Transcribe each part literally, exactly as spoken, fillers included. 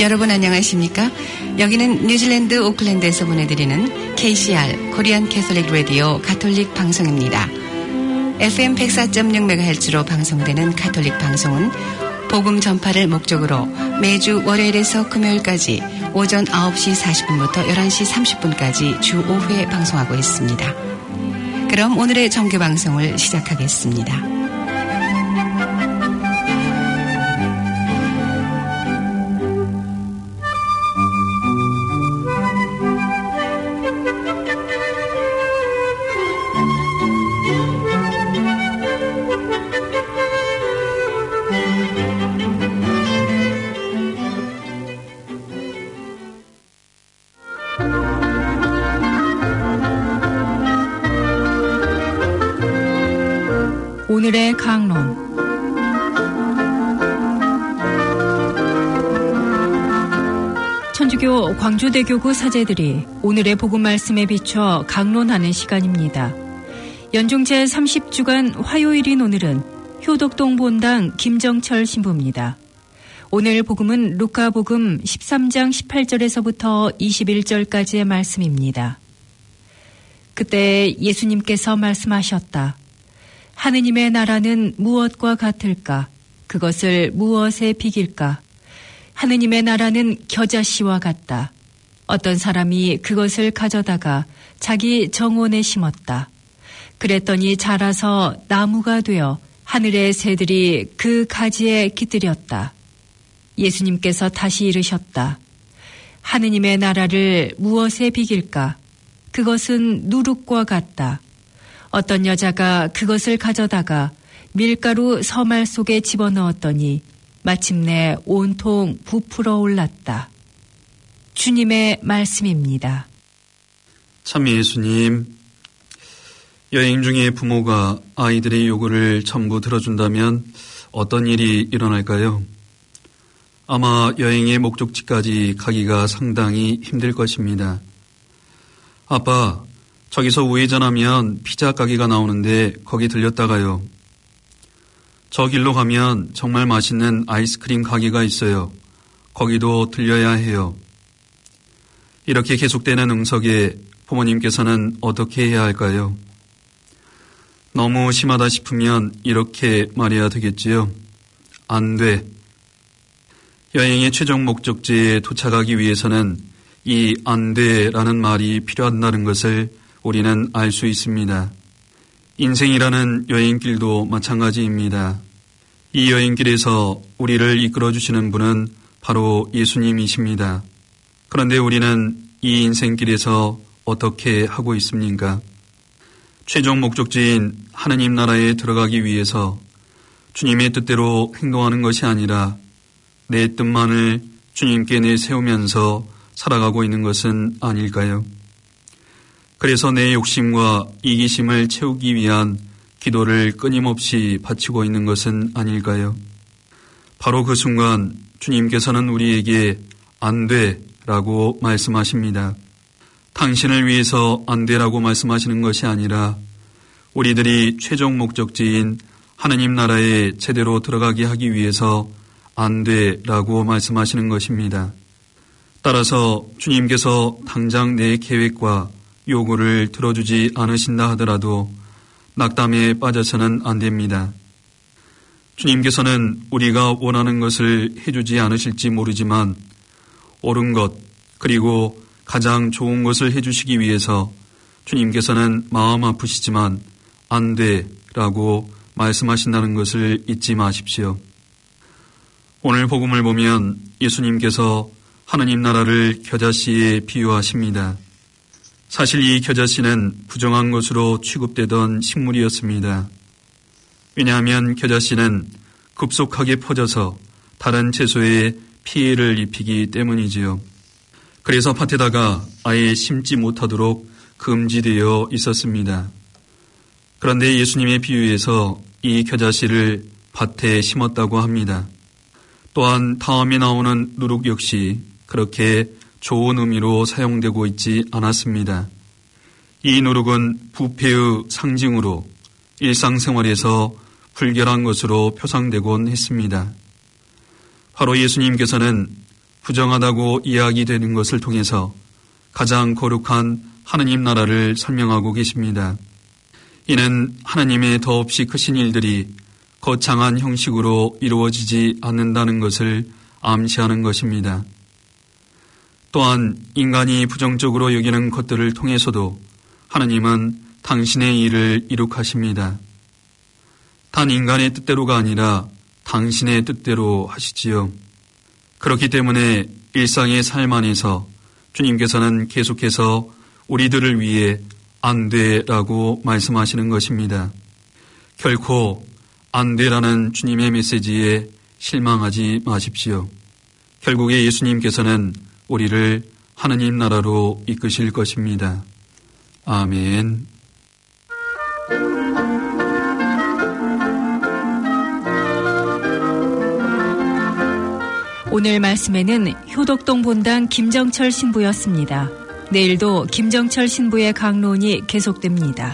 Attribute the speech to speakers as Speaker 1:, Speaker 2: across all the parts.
Speaker 1: 여러분 안녕하십니까? 여기는 뉴질랜드 오클랜드에서 보내드리는 케이씨알 코리안 캐톨릭 라디오 가톨릭 방송입니다. 에프엠 백사 점 육 메가헤르츠로 방송되는 가톨릭 방송은 복음 전파를 목적으로 매주 월요일에서 금요일까지 오전 아홉 시 사십 분부터 열한 시 삼십 분까지 주 오 회 방송하고 있습니다. 그럼 오늘의 정규 방송을 시작하겠습니다.
Speaker 2: 오늘의 강론. 천주교 광주대교구 사제들이 오늘의 복음 말씀에 비춰 강론하는 시간입니다. 연중 제삼십 주간 화요일인 오늘은 효덕동 본당 김정철 신부입니다. 오늘 복음은 루카복음 십삼 장 십팔 절에서부터 이십일 절까지의 말씀입니다. 그때 예수님께서 말씀하셨다. 하느님의 나라는 무엇과 같을까? 그것을 무엇에 비길까? 하느님의 나라는 겨자씨와 같다. 어떤 사람이 그것을 가져다가 자기 정원에 심었다. 그랬더니 자라서 나무가 되어 하늘의 새들이 그 가지에 깃들였다. 예수님께서 다시 이르셨다. 하느님의 나라를 무엇에 비길까? 그것은 누룩과 같다. 어떤 여자가 그것을 가져다가 밀가루 서말 속에 집어넣었더니 마침내 온통 부풀어 올랐다. 주님의 말씀입니다.
Speaker 3: 참 예수님, 여행 중에 부모가 아이들의 요구를 전부 들어준다면 어떤 일이 일어날까요? 아마 여행의 목적지까지 가기가 상당히 힘들 것입니다. 아빠, 저기서 우회전하면 피자 가게가 나오는데 거기 들렸다가요. 저 길로 가면 정말 맛있는 아이스크림 가게가 있어요. 거기도 들려야 해요. 이렇게 계속되는 응석에 부모님께서는 어떻게 해야 할까요? 너무 심하다 싶으면 이렇게 말해야 되겠지요. 안 돼. 여행의 최종 목적지에 도착하기 위해서는 이 안 돼라는 말이 필요하다는 것을 우리는 알 수 있습니다. 인생이라는 여행길도 마찬가지입니다. 이 여행길에서 우리를 이끌어주시는 분은 바로 예수님이십니다. 그런데 우리는 이 인생길에서 어떻게 하고 있습니까? 최종 목적지인 하느님 나라에 들어가기 위해서 주님의 뜻대로 행동하는 것이 아니라 내 뜻만을 주님께 내세우면서 살아가고 있는 것은 아닐까요? 그래서 내 욕심과 이기심을 채우기 위한 기도를 끊임없이 바치고 있는 것은 아닐까요? 바로 그 순간 주님께서는 우리에게 안 돼라고 말씀하십니다. 당신을 위해서 안 돼라고 말씀하시는 것이 아니라 우리들이 최종 목적지인 하느님 나라에 제대로 들어가게 하기 위해서 안 돼라고 말씀하시는 것입니다. 따라서 주님께서 당장 내 계획과 요구를 들어주지 않으신다 하더라도 낙담에 빠져서는 안 됩니다. 주님께서는 우리가 원하는 것을 해주지 않으실지 모르지만 옳은 것 그리고 가장 좋은 것을 해주시기 위해서 주님께서는 마음 아프시지만 안 돼라고 말씀하신다는 것을 잊지 마십시오. 오늘 복음을 보면 예수님께서 하느님 나라를 겨자씨에 비유하십니다. 사실 이 겨자씨는 부정한 것으로 취급되던 식물이었습니다. 왜냐하면 겨자씨는 급속하게 퍼져서 다른 채소에 피해를 입히기 때문이지요. 그래서 밭에다가 아예 심지 못하도록 금지되어 있었습니다. 그런데 예수님의 비유에서 이 겨자씨를 밭에 심었다고 합니다. 또한 다음에 나오는 누룩 역시 그렇게 좋은 의미로 사용되고 있지 않았습니다. 이 누룩은 부패의 상징으로 일상생활에서 불결한 것으로 표상되곤 했습니다. 바로 예수님께서는 부정하다고 이야기되는 것을 통해서 가장 거룩한 하느님 나라를 설명하고 계십니다. 이는 하나님의 더없이 크신 일들이 거창한 형식으로 이루어지지 않는다는 것을 암시하는 것입니다. 또한 인간이 부정적으로 여기는 것들을 통해서도 하나님은 당신의 일을 이룩하십니다. 단 인간의 뜻대로가 아니라 당신의 뜻대로 하시지요. 그렇기 때문에 일상의 삶 안에서 주님께서는 계속해서 우리들을 위해 안 돼라고 말씀하시는 것입니다. 결코 안 돼라는 주님의 메시지에 실망하지 마십시오. 결국에 예수님께서는 우리를 하느님 나라로 이끄실 것입니다. 아멘.
Speaker 2: 오늘 말씀에는 효덕동 본당 김정철 신부였습니다. 내일도 김정철 신부의 강론이 계속됩니다.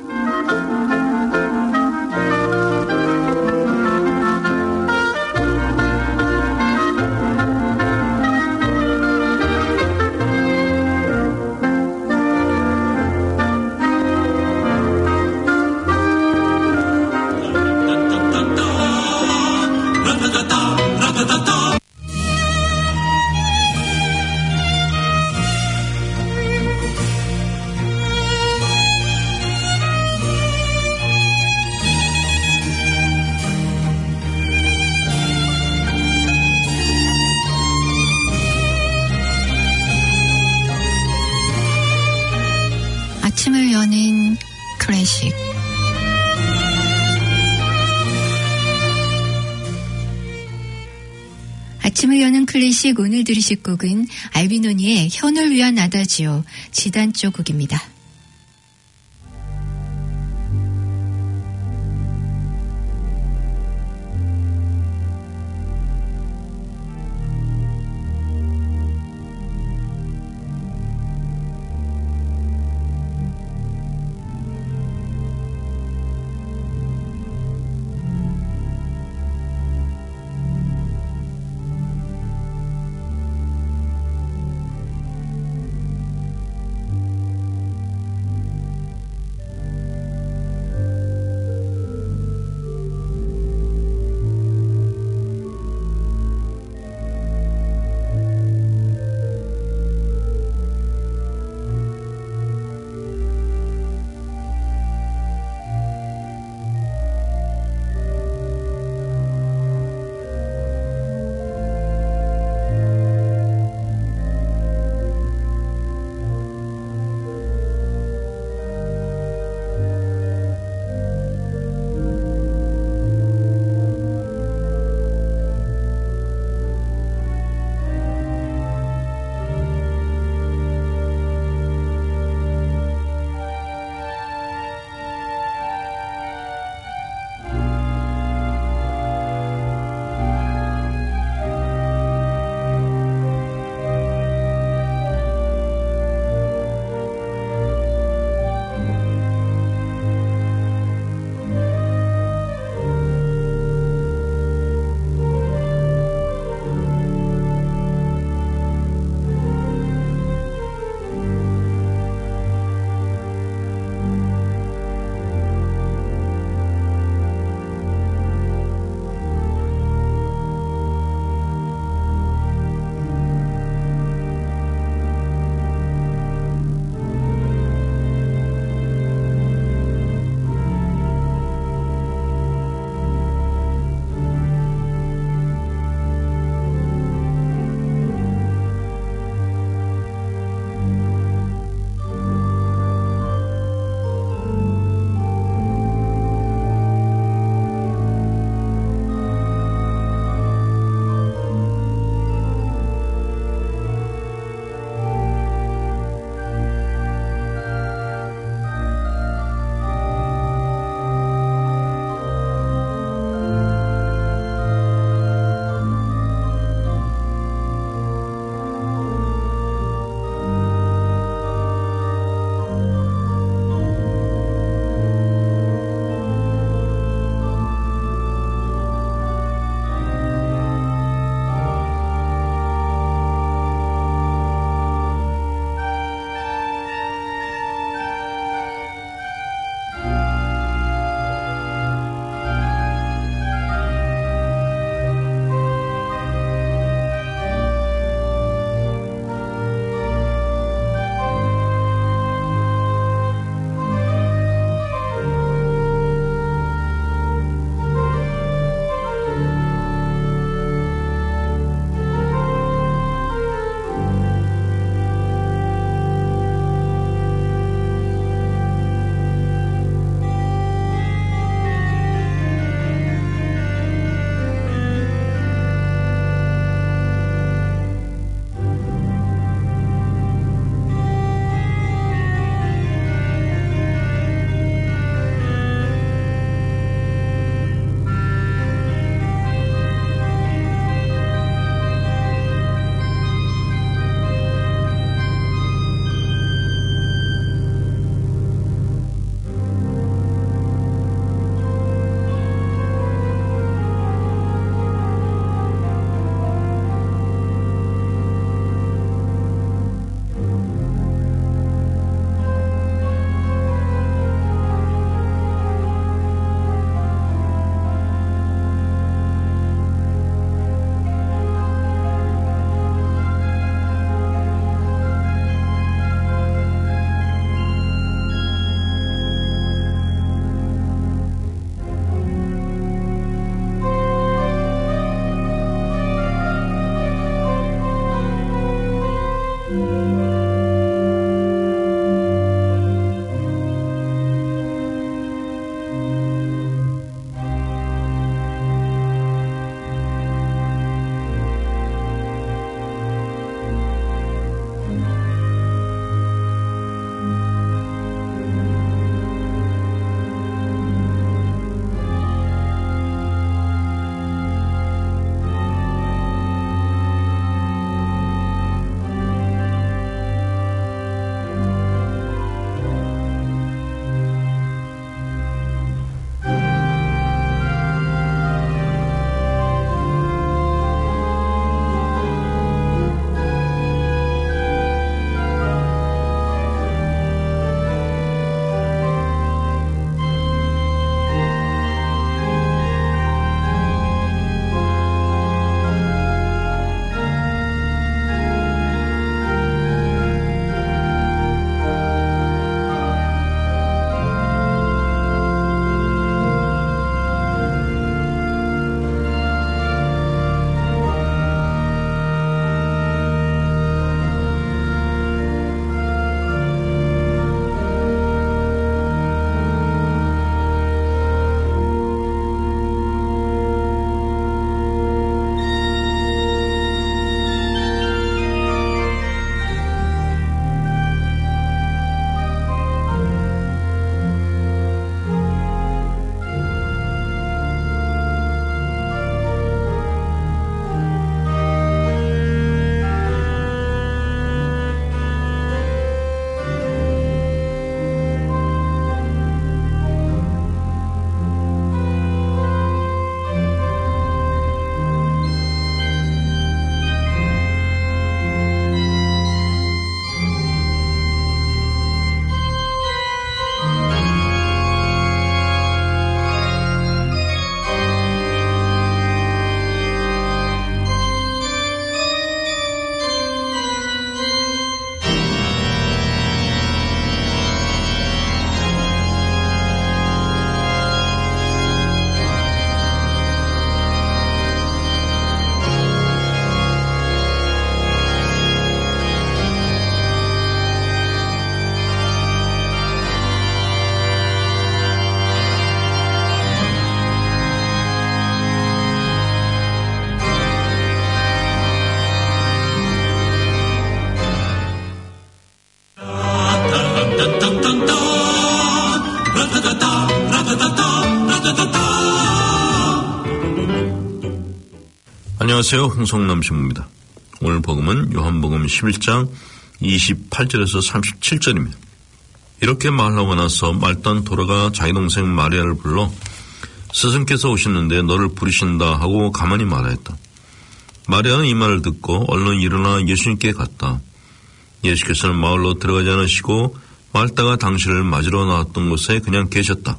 Speaker 4: 아침을 여는 클래식. 아침을 여는 클래식. 오늘 들으실 곡은 알비노니의 현을 위한 아다지오 지단조 곡입니다.
Speaker 5: 안녕하세요. 홍성남 신부입니다. 오늘 복음은 요한복음 십일 장 이십팔 절에서 삼십칠 절입니다. 이렇게 말하고 나서 말단 돌아가 자기 동생 마리아를 불러 스승께서 오셨는데 너를 부르신다 하고 가만히 말하였다. 마리아는 이 말을 듣고 얼른 일어나 예수님께 갔다. 예수께서는 마을로 들어가지 않으시고 말다가 당신을 맞으러 나왔던 곳에 그냥 계셨다.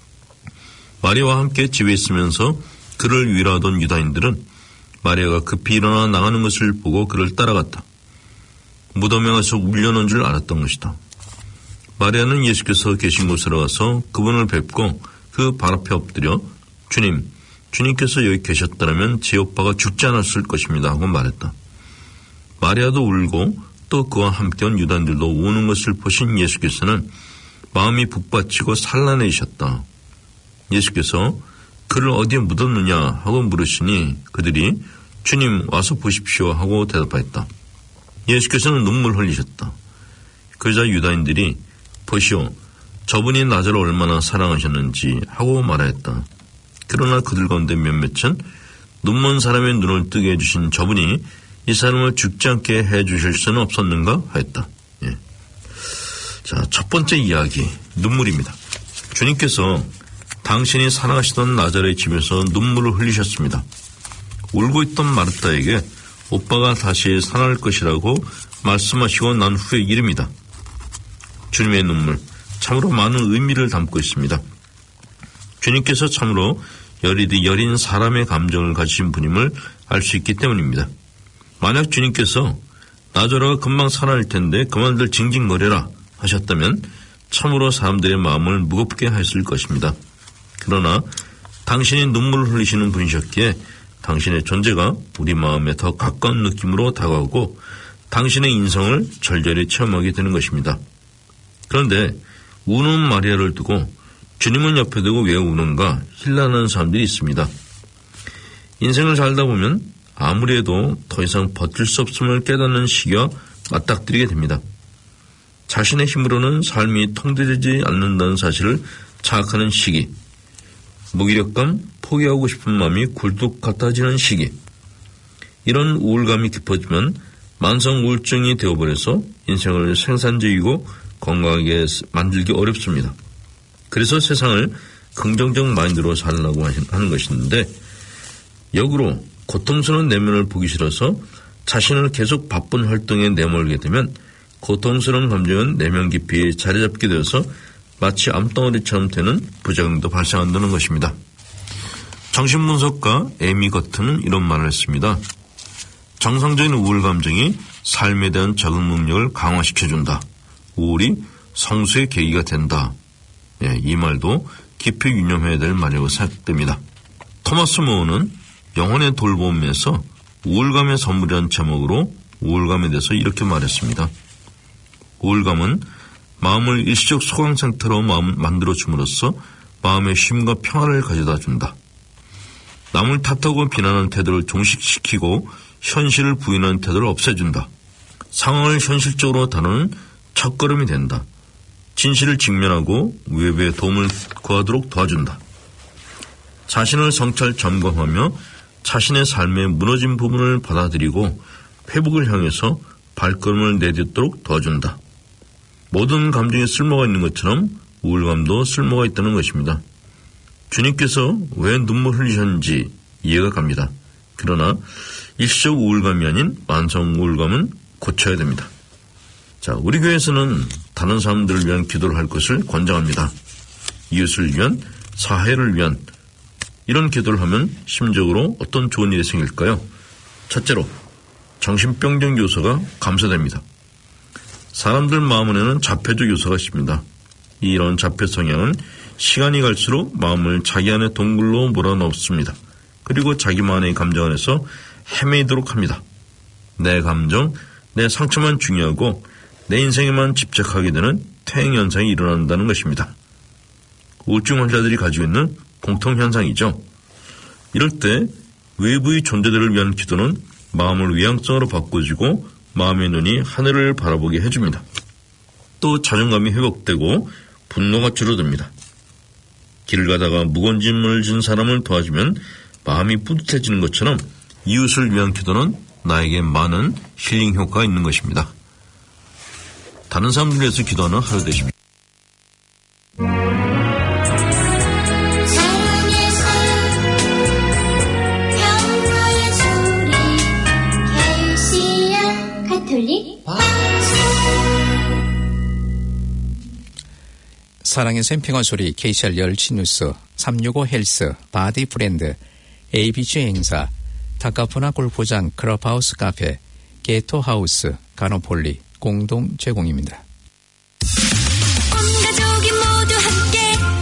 Speaker 5: 마리아와 함께 집에 있으면서 그를 위로하던 유다인들은 마리아가 급히 일어나 나가는 것을 보고 그를 따라갔다. 무덤에 가서 울려놓은 줄 알았던 것이다. 마리아는 예수께서 계신 곳으로 가서 그분을 뵙고 그 발 앞에 엎드려 주님, 주님께서 여기 계셨다면 제 오빠가 죽지 않았을 것입니다 하고 말했다. 마리아도 울고 또 그와 함께 온 유다인들도 우는 것을 보신 예수께서는 마음이 북받치고 산란해지셨다. 예수께서 그를 어디에 묻었느냐 하고 물으시니 그들이 주님 와서 보십시오 하고 대답하였다. 예수께서는 눈물 흘리셨다. 그러자 유다인들이 보시오 저분이 나저를 얼마나 사랑하셨는지 하고 말하였다. 그러나 그들 가운데 몇몇은 눈먼 사람의 눈을 뜨게 해주신 저분이 이 사람을 죽지 않게 해주실 수는 없었는가 하였다. 예. 자, 첫 번째 이야기 눈물입니다. 주님께서 당신이 사랑하시던 나자렛의 집에서 눈물을 흘리셨습니다. 울고 있던 마르타에게 오빠가 다시 살아날 것이라고 말씀하시고 난 후의 일입니다. 주님의 눈물 참으로 많은 의미를 담고 있습니다. 주님께서 참으로 여리디 여린 사람의 감정을 가지신 분임을 알 수 있기 때문입니다. 만약 주님께서 나자로가 금방 살아날 텐데 그만들 징징거려라 하셨다면 참으로 사람들의 마음을 무겁게 했을 것입니다. 그러나 당신이 눈물을 흘리시는 분이셨기에 당신의 존재가 우리 마음에 더 가까운 느낌으로 다가오고 당신의 인성을 절절히 체험하게 되는 것입니다. 그런데 우는 마리아를 두고 주님은 옆에 두고 왜 우는가 힐난하는 사람들이 있습니다. 인생을 살다 보면 아무리 해도 더 이상 버틸 수 없음을 깨닫는 시기와 맞닥뜨리게 됩니다. 자신의 힘으로는 삶이 통제되지 않는다는 사실을 자각하는 시기, 무기력감, 포기하고 싶은 마음이 굴뚝 같아지는 시기, 이런 우울감이 깊어지면 만성 우울증이 되어버려서 인생을 생산적이고 건강하게 만들기 어렵습니다. 그래서 세상을 긍정적 마인드로 살라고 하는 것인데 역으로 고통스러운 내면을 보기 싫어서 자신을 계속 바쁜 활동에 내몰게 되면 고통스러운 감정은 내면 깊이 자리 잡게 되어서 마치 암덩어리처럼 되는 부작용도 발생한다는 것입니다. 정신분석가 에미 거튼은 이런 말을 했습니다. 정상적인 우울 감정이 삶에 대한 적응 능력을 강화시켜준다. 우울이 성수의 계기가 된다. 예, 이 말도 깊이 유념해야 될 말이라고 생각됩니다. 토마스 모어는 영혼의 돌봄에서 우울감의 선물이라는 제목으로 우울감에 대해서 이렇게 말했습니다. 우울감은 마음을 일시적 소강 상태로 마음 만들어줌으로써 마음의 쉼과 평화를 가져다 준다. 남을 탓하고 비난하는 태도를 종식시키고 현실을 부인하는 태도를 없애준다. 상황을 현실적으로 다루는 첫걸음이 된다. 진실을 직면하고 외부의 도움을 구하도록 도와준다. 자신을 성찰 점검하며 자신의 삶의 무너진 부분을 받아들이고 회복을 향해서 발걸음을 내딛도록 도와준다. 모든 감정에 쓸모가 있는 것처럼 우울감도 쓸모가 있다는 것입니다. 주님께서 왜 눈물 흘리셨는지 이해가 갑니다. 그러나 일시적 우울감이 아닌 만성 우울감은 고쳐야 됩니다. 자, 우리 교회에서는 다른 사람들을 위한 기도를 할 것을 권장합니다. 이웃을 위한, 사회를 위한 이런 기도를 하면 심적으로 어떤 좋은 일이 생길까요? 첫째로 정신병적 요소가 감소됩니다. 사람들 마음 안에는 자폐적 요소가 있습니다. 이런 자폐 성향은 시간이 갈수록 마음을 자기 안에 동굴로 몰아넣습니다. 그리고 자기만의 감정 안에서 헤매이도록 합니다. 내 감정, 내 상처만 중요하고 내 인생에만 집착하게 되는 퇴행현상이 일어난다는 것입니다. 우울증 환자들이 가지고 있는 공통현상이죠. 이럴 때 외부의 존재들을 위한 기도는 마음을 외향성으로 바꿔주고 마음의 눈이 하늘을 바라보게 해줍니다. 또 자존감이 회복되고 분노가 줄어듭니다. 길을 가다가 무거운 짐을 진 사람을 도와주면 마음이 뿌듯해지는 것처럼 이웃을 위한 기도는 나에게 많은 힐링 효과가 있는 것입니다. 다른 사람들 위해서 기도하는 하루 되십시오.
Speaker 6: 사랑의 샘핑어 소리 케이씨알 열시 뉴스, 삼육오 헬스, 바디 브랜드, 에이비씨 행사, 타카푸나 골프장 클럽하우스 카페, 게토하우스, 가노폴리 공동 제공입니다.
Speaker 7: 온 가족이 모두 함께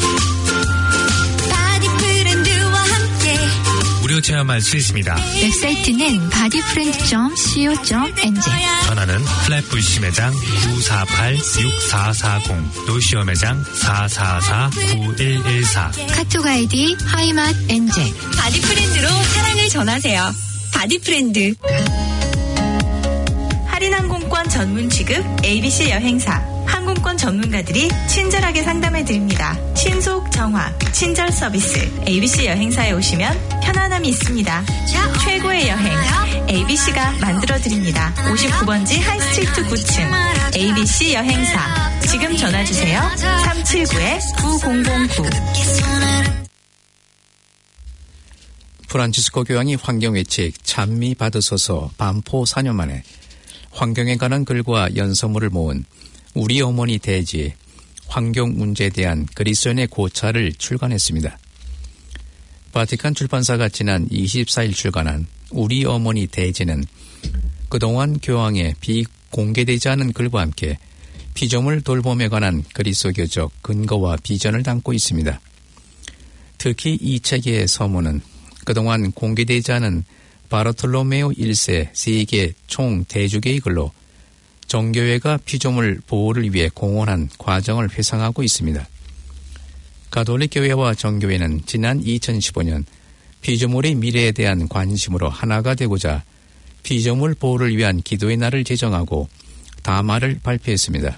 Speaker 7: 바디 브랜드와 함께
Speaker 8: 무료 체험할 수 있습니다.
Speaker 4: 웹사이트는 바디프렌드 닷 씨오 닷 엔지.
Speaker 8: 전화는 플랫부시 매장 구사팔 육사사공, 노시오 매장 사사사 구일일사.
Speaker 4: 카톡 아이디 하이맛 엔제.
Speaker 7: 바디프렌드로 사랑을 전하세요. 바디프렌드. 할인 항공권 전문 취급 에이비씨 여행사. 항공권 전문가들이 친절하게 상담해드립니다. 신속, 정확, 친절 서비스. 에이비씨 여행사에 오시면 편안함이 있습니다. 최고의 여행 에이비씨가 만들어드립니다. 오십구 번지 하이스트리트 구 층 에이비씨 여행사. 지금 전화주세요. 삼칠구 구공공구.
Speaker 6: 프란치스코 교황이 환경외칙 찬미 받으소서 반포 사 년 만에 환경에 관한 글과 연서물을 모은 우리 어머니 대지 환경 문제에 대한 그리스도인의 고찰을 출간했습니다. 바티칸 출판사가 지난 이십사 일 출간한 우리 어머니 대지는 그동안 교황의 비공개되지 않은 글과 함께 피조물 돌봄에 관한 그리스도교적 근거와 비전을 담고 있습니다. 특히 이 책의 서문은 그동안 공개되지 않은 바르톨로메오 일 세 세계 총대주교의 글로 정교회가 피조물 보호를 위해 공헌한 과정을 회상하고 있습니다. 가톨릭 교회와 정교회는 지난 이천십오 년 피조물의 미래에 대한 관심으로 하나가 되고자 피조물 보호를 위한 기도의 날을 제정하고 담화를 발표했습니다.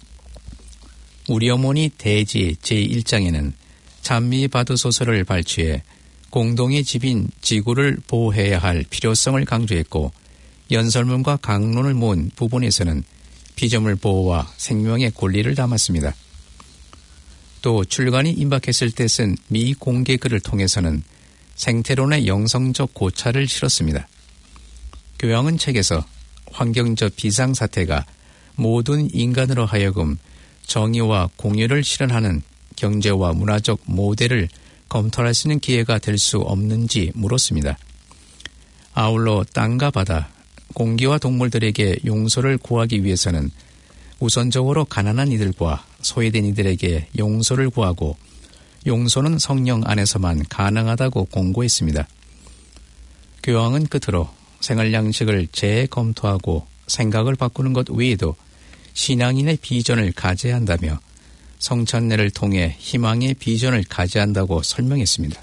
Speaker 6: 우리 어머니 대지 제일 장에는 찬미 받으소서를 발췌해 공동의 집인 지구를 보호해야 할 필요성을 강조했고, 연설문과 강론을 모은 부분에서는 피조물 보호와 생명의 권리를 담았습니다. 또 출간이 임박했을 때 쓴 미공개 글을 통해서는 생태론의 영성적 고찰을 실었습니다. 교황은 책에서 환경적 비상사태가 모든 인간으로 하여금 정의와 공유를 실현하는 경제와 문화적 모델을 검토할 수 있는 기회가 될 수 없는지 물었습니다. 아울러 땅과 바다, 공기와 동물들에게 용서를 구하기 위해서는 우선적으로 가난한 이들과 소외된 이들에게 용서를 구하고 용서는 성령 안에서만 가능하다고 공고했습니다. 교황은 끝으로 생활 양식을 재검토하고 생각을 바꾸는 것 외에도 신앙인의 비전을 가져야 한다며 성찬례를 통해 희망의 비전을 가져야 한다고 설명했습니다.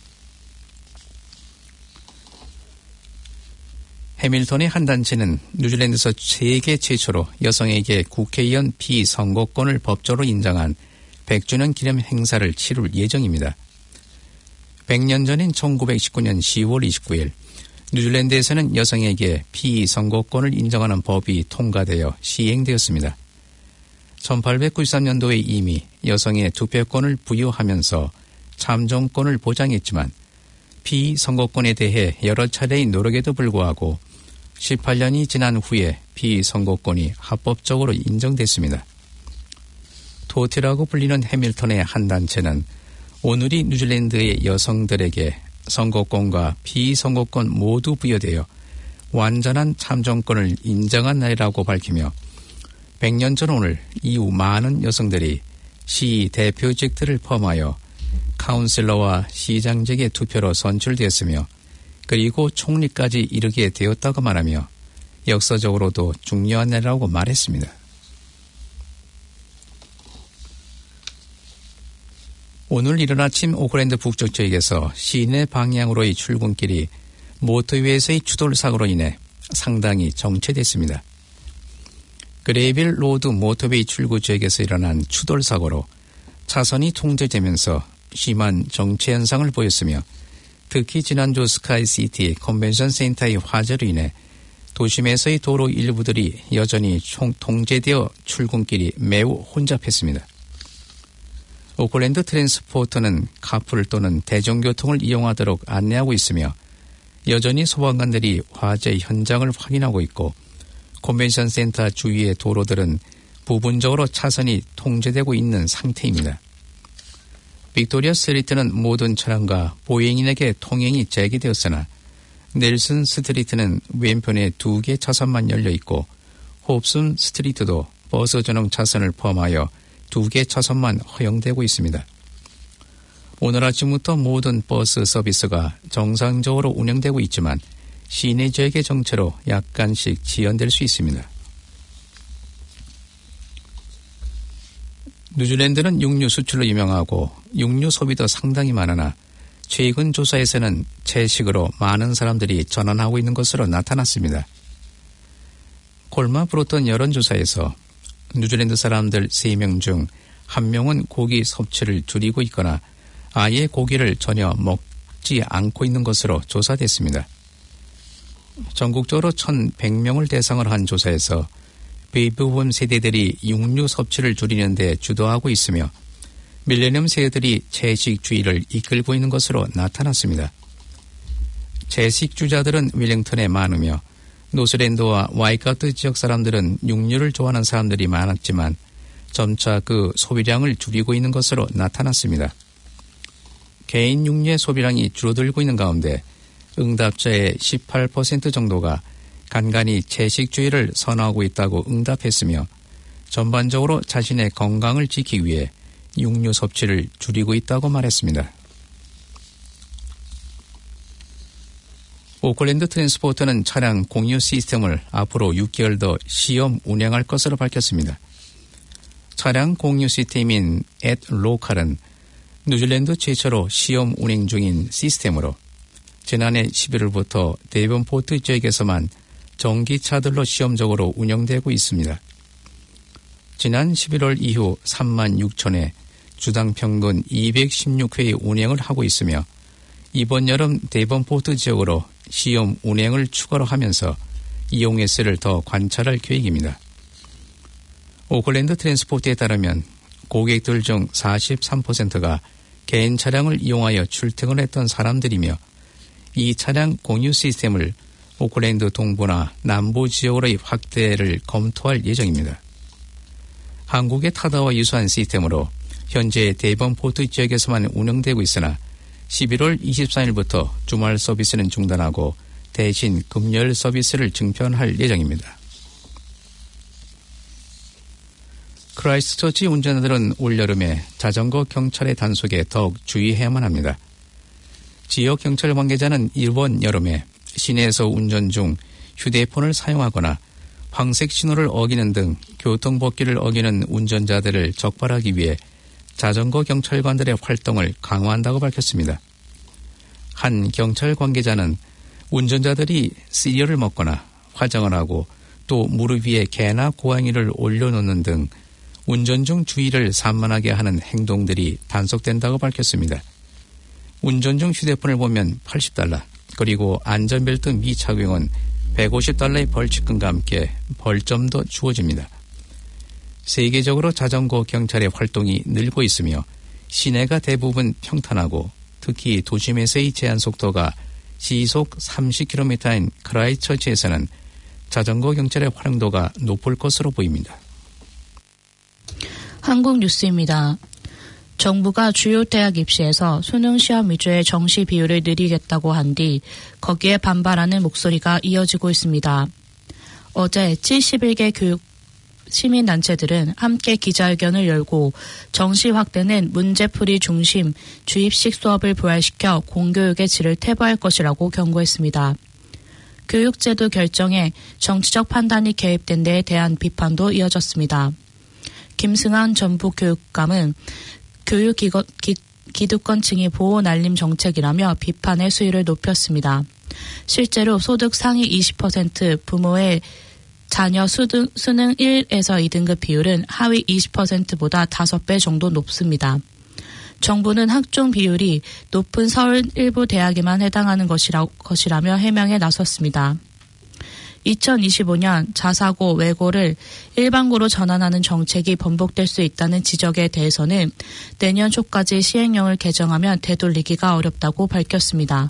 Speaker 6: 해밀턴의 한 단체는 뉴질랜드에서 세계 최초로 여성에게 국회의원 비선거권을 법적으로 인정한 백 주년 기념 행사를 치룰 예정입니다. 백 년 전인 천구백십구 년 시월 이십구일 뉴질랜드에서는 여성에게 비선거권을 인정하는 법이 통과되어 시행되었습니다. 천팔백구십삼 년도에 이미 여성의 투표권을 부여하면서 참정권을 보장했지만 비선거권에 대해 여러 차례의 노력에도 불구하고 십팔 년이 지난 후에 비선거권이 합법적으로 인정됐습니다. 토티라고 불리는 해밀턴의 한 단체는 오늘이 뉴질랜드의 여성들에게 선거권과 비선거권 모두 부여되어 완전한 참정권을 인정한 날이라고 밝히며 백 년 전 오늘 이후 많은 여성들이 시 대표직들을 포함하여 카운슬러와 시장직의 투표로 선출되었으며 그리고 총리까지 이르게 되었다고 말하며 역사적으로도 중요한 날이라고 말했습니다. 오늘 이른 아침 오클랜드 북쪽 지역에서 시내 방향으로의 출근길이 모터웨이에서의 추돌 사고로 인해 상당히 정체됐습니다. 그레이빌 로드 모터웨이 출구 지역에서 일어난 추돌 사고로 차선이 통제되면서 심한 정체 현상을 보였으며 특히 지난주 스카이시티 컨벤션 센터의 화재로 인해 도심에서의 도로 일부들이 여전히 총 통제되어 출근길이 매우 혼잡했습니다. 오클랜드 트랜스포터는 카풀 또는 대중교통을 이용하도록 안내하고 있으며 여전히 소방관들이 화재 현장을 확인하고 있고 컨벤션 센터 주위의 도로들은 부분적으로 차선이 통제되고 있는 상태입니다. 빅토리아 스트리트는 모든 차량과 보행인에게 통행이 재개되었으나 넬슨 스트리트는 왼편에 두 개 차선만 열려 있고 홉슨 스트리트도 버스 전용 차선을 포함하여 두 개 차선만 허용되고 있습니다. 오늘 아침부터 모든 버스 서비스가 정상적으로 운영되고 있지만 시내 지역의 정체로 약간씩 지연될 수 있습니다. 뉴질랜드는 육류 수출로 유명하고 육류 소비도 상당히 많으나 최근 조사에서는 채식으로 많은 사람들이 전환하고 있는 것으로 나타났습니다. 콜마 브로턴 여론조사에서 뉴질랜드 사람들 세 명 중 한 명은 고기 섭취를 줄이고 있거나 아예 고기를 전혀 먹지 않고 있는 것으로 조사됐습니다. 전국적으로 천백 명을 대상으로 한 조사에서 베이비붐 세대들이 육류 섭취를 줄이는 데 주도하고 있으며 밀레니엄 세대들이 채식주의를 이끌고 있는 것으로 나타났습니다. 채식주자들은 웰링턴에 많으며 노스랜드와 와이카트 지역 사람들은 육류를 좋아하는 사람들이 많았지만 점차 그 소비량을 줄이고 있는 것으로 나타났습니다. 개인 육류의 소비량이 줄어들고 있는 가운데 응답자의 십팔 퍼센트 정도가 간간히 채식주의를 선호하고 있다고 응답했으며 전반적으로 자신의 건강을 지키기 위해 육류 섭취를 줄이고 있다고 말했습니다. 오클랜드 트랜스포터는 차량 공유 시스템을 앞으로 육 개월 더 시험 운영할 것으로 밝혔습니다. 차량 공유 시스템인 앳로컬은 뉴질랜드 최초로 시험 운행 중인 시스템으로 지난해 십일월부터 데이번포트 지역에서만 전기차들로 시험적으로 운영되고 있습니다. 지난 십일월 이후 삼만 육천 회, 주당 평균 이백십육 회의 운행을 하고 있으며 이번 여름 데이번포트 지역으로 시험 운행을 추가로 하면서 이용 횟수를 더 관찰할 계획입니다. 오클랜드 트랜스포트에 따르면 고객들 중 사십삼 퍼센트가 개인 차량을 이용하여 출퇴근을 했던 사람들이며 이 차량 공유 시스템을 오클랜드 동부나 남부 지역으로의 확대를 검토할 예정입니다. 한국의 타다와 유사한 시스템으로 현재 데이번포트 지역에서만 운영되고 있으나 십일월 이십사일부터 주말 서비스는 중단하고 대신 금요일 서비스를 증편할 예정입니다. 크라이스트처치 운전자들은 올여름에 자전거 경찰의 단속에 더욱 주의해야만 합니다. 지역 경찰 관계자는 이번 여름에 시내에서 운전 중 휴대폰을 사용하거나 황색 신호를 어기는 등 교통법규를 어기는 운전자들을 적발하기 위해 자전거 경찰관들의 활동을 강화한다고 밝혔습니다. 한 경찰 관계자는 운전자들이 시리얼을 먹거나 화장을 하고 또 무릎 위에 개나 고양이를 올려놓는 등 운전 중 주의를 산만하게 하는 행동들이 단속된다고 밝혔습니다. 운전 중 휴대폰을 보면 팔십 달러, 그리고 안전벨트 미착용은 백오십 달러의 벌칙금과 함께 벌점도 주어집니다. 세계적으로 자전거 경찰의 활동이 늘고 있으며 시내가 대부분 평탄하고 특히 도심에서의 제한 속도가 시속 삼십 킬로미터인 크라이스트처치에서는 자전거 경찰의 활용도가 높을 것으로 보입니다.
Speaker 9: 한국 뉴스입니다. 정부가 주요 대학 입시에서 수능 시험 위주의 정시 비율을 늘리겠다고 한 뒤 거기에 반발하는 목소리가 이어지고 있습니다. 어제 칠십일 개 교육 시민단체들은 함께 기자회견을 열고 정시 확대는 문제풀이 중심 주입식 수업을 부활시켜 공교육의 질을 퇴보할 것이라고 경고했습니다. 교육제도 결정에 정치적 판단이 개입된 데에 대한 비판도 이어졌습니다. 김승환 전북교육감은 교육기득권층이 보호 날림 정책이라며 비판의 수위를 높였습니다. 실제로 소득 상위 이십 퍼센트 부모의 자녀 수능, 수능 일에서 이 등급 비율은 하위 이십 퍼센트보다 다섯 배 정도 높습니다. 정부는 학종 비율이 높은 서울 일부 대학에만 해당하는 것이라, 것이라며 해명에 나섰습니다. 이천이십오 년 자사고, 외고를 일반고로 전환하는 정책이 번복될 수 있다는 지적에 대해서는 내년 초까지 시행령을 개정하면 되돌리기가 어렵다고 밝혔습니다.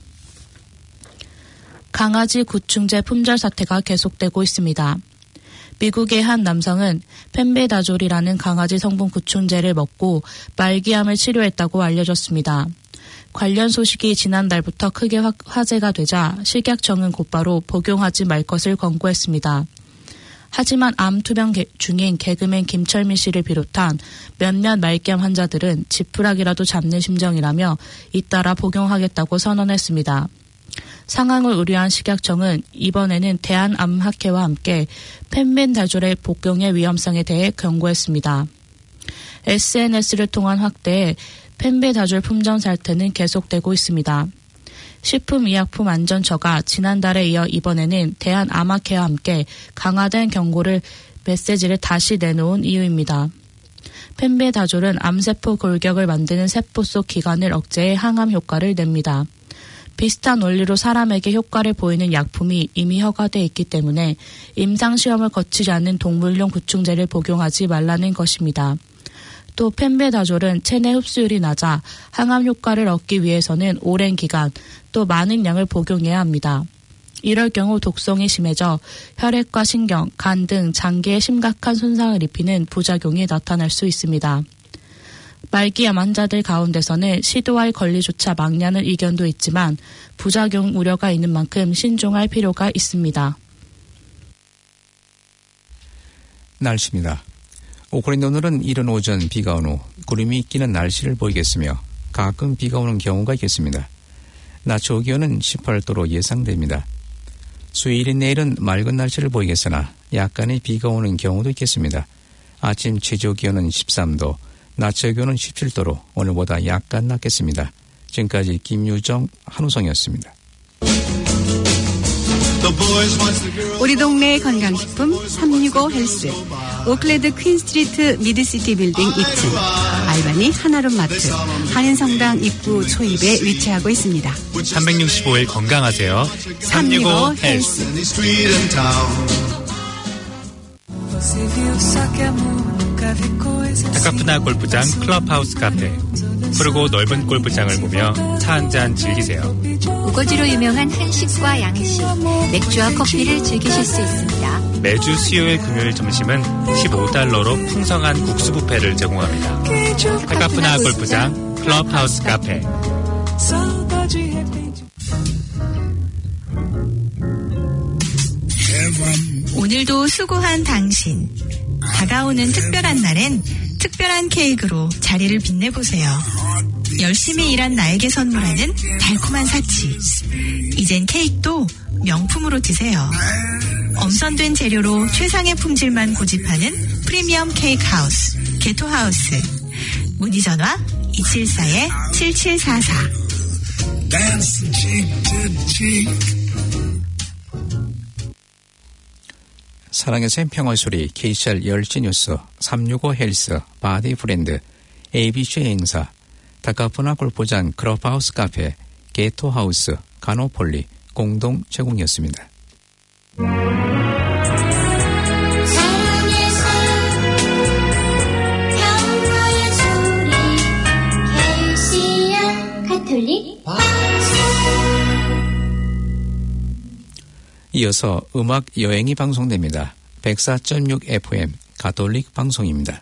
Speaker 9: 강아지 구충제 품절 사태가 계속되고 있습니다. 미국의 한 남성은 펜베다졸이라는 강아지 성분 구충제를 먹고 말기암을 치료했다고 알려졌습니다. 관련 소식이 지난달부터 크게 화, 화제가 되자 식약청은 곧바로 복용하지 말 것을 권고했습니다. 하지만 암 투병 중인 개그맨 김철민 씨를 비롯한 몇몇 말기암 환자들은 지푸라기라도 잡는 심정이라며 잇따라 복용하겠다고 선언했습니다. 상황을 우려한 식약청은 이번에는 대한암학회와 함께 펜벤다졸의 복용의 위험성에 대해 경고했습니다. 에스엔에스를 통한 확대에 펜베다졸 품절 사태는 계속되고 있습니다. 식품의약품안전처가 지난달에 이어 이번에는 대한암학회와 함께 강화된 경고를 메시지를 다시 내놓은 이유입니다. 펜베다졸은 암세포 골격을 만드는 세포 속 기관을 억제해 항암 효과를 냅니다. 비슷한 원리로 사람에게 효과를 보이는 약품이 이미 허가돼 있기 때문에 임상시험을 거치지 않는 동물용 구충제를 복용하지 말라는 것입니다. 또 펜베다졸은 체내 흡수율이 낮아 항암 효과를 얻기 위해서는 오랜 기간 또 많은 양을 복용해야 합니다. 이럴 경우 독성이 심해져 혈액과 신경, 간 등 장기에 심각한 손상을 입히는 부작용이 나타날 수 있습니다. 말기암 환자들 가운데서는 시도할 권리조차 막냐는 의견도 있지만 부작용 우려가 있는 만큼 신중할 필요가 있습니다.
Speaker 6: 날씨입니다. 오클랜드 오늘은 이른 오전 비가 온 후 구름이 끼는 날씨를 보이겠으며 가끔 비가 오는 경우가 있겠습니다. 낮 최고기온은 십팔 도로 예상됩니다. 수요일인 내일은 맑은 날씨를 보이겠으나 약간의 비가 오는 경우도 있겠습니다. 아침 최저기온은 십삼 도, 낮 최고기온은 십칠 도로 오늘보다 약간 낮겠습니다. 지금까지 김유정, 한우성이었습니다.
Speaker 1: 우리 동네 건강식품 삼육오 헬스, 오클랜드 퀸스트리트 미드시티 빌딩 이 층, 알바니 하나룸 마트, 한인성당 입구 초입에 위치하고 있습니다.
Speaker 8: 삼백육십오 일 건강하세요. 삼육오 헬스. 타카푸나 골프장 클럽하우스 카페. 푸르고 넓은 골프장을 보며 차 한잔 즐기세요.
Speaker 4: 우거지로 유명한 한식과 양식, 맥주와 커피를 즐기실 수 있습니다.
Speaker 8: 매주 수요일 금요일 점심은 십오 달러로 풍성한 국수 뷔페를 제공합니다. 타카푸나 골프장 클럽하우스 카페.
Speaker 7: 오늘도 수고한 당신. 다가오는 특별한 날엔 특별한 케이크로 자리를 빛내보세요. 열심히 일한 나에게 선물하는 달콤한 사치. 이젠 케이크도 명품으로 드세요. 엄선된 재료로 최상의 품질만 고집하는 프리미엄 케이크 하우스, 게토 하우스. 문의 전화 이칠사 칠칠사사.
Speaker 6: 사랑의 샘 평화의 소리, 케이씨알 열시 뉴스, 삼육오 헬스, 바디 브랜드, 에이비씨 행사, 다카푸나 골프장 클럽하우스 카페, 게토 하우스, 가노폴리 공동 제공이었습니다.
Speaker 10: 사랑의 샘 평화의 소리, 케이씨알 가톨릭
Speaker 6: 이어서 음악 여행이 방송됩니다. 백사 점 육 에프엠 가톨릭 방송입니다.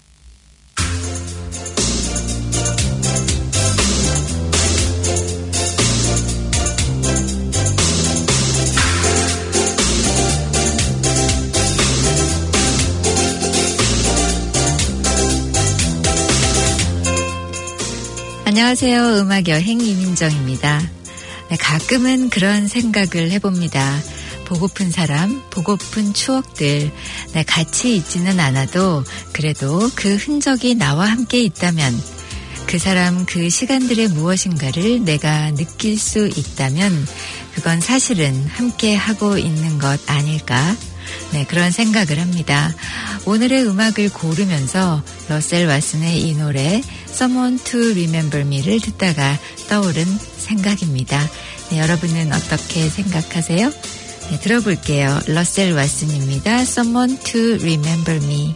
Speaker 4: 안녕하세요. 음악 여행 이민정입니다. 네, 가끔은 그런 생각을 해봅니다. 보고픈 사람, 보고픈 추억들, 네, 같이 있지는 않아도 그래도 그 흔적이 나와 함께 있다면, 그 사람 그 시간들의 무엇인가를 내가 느낄 수 있다면 그건 사실은 함께 하고 있는 것 아닐까? 네, 그런 생각을 합니다. 오늘의 음악을 고르면서 러셀 왓슨의 이 노래 Someone to Remember Me를 듣다가 떠오른 생각입니다. 네, 여러분은 어떻게 생각하세요? 네, 들어볼게요. 러셀 왓슨입니다. Someone to Remember Me.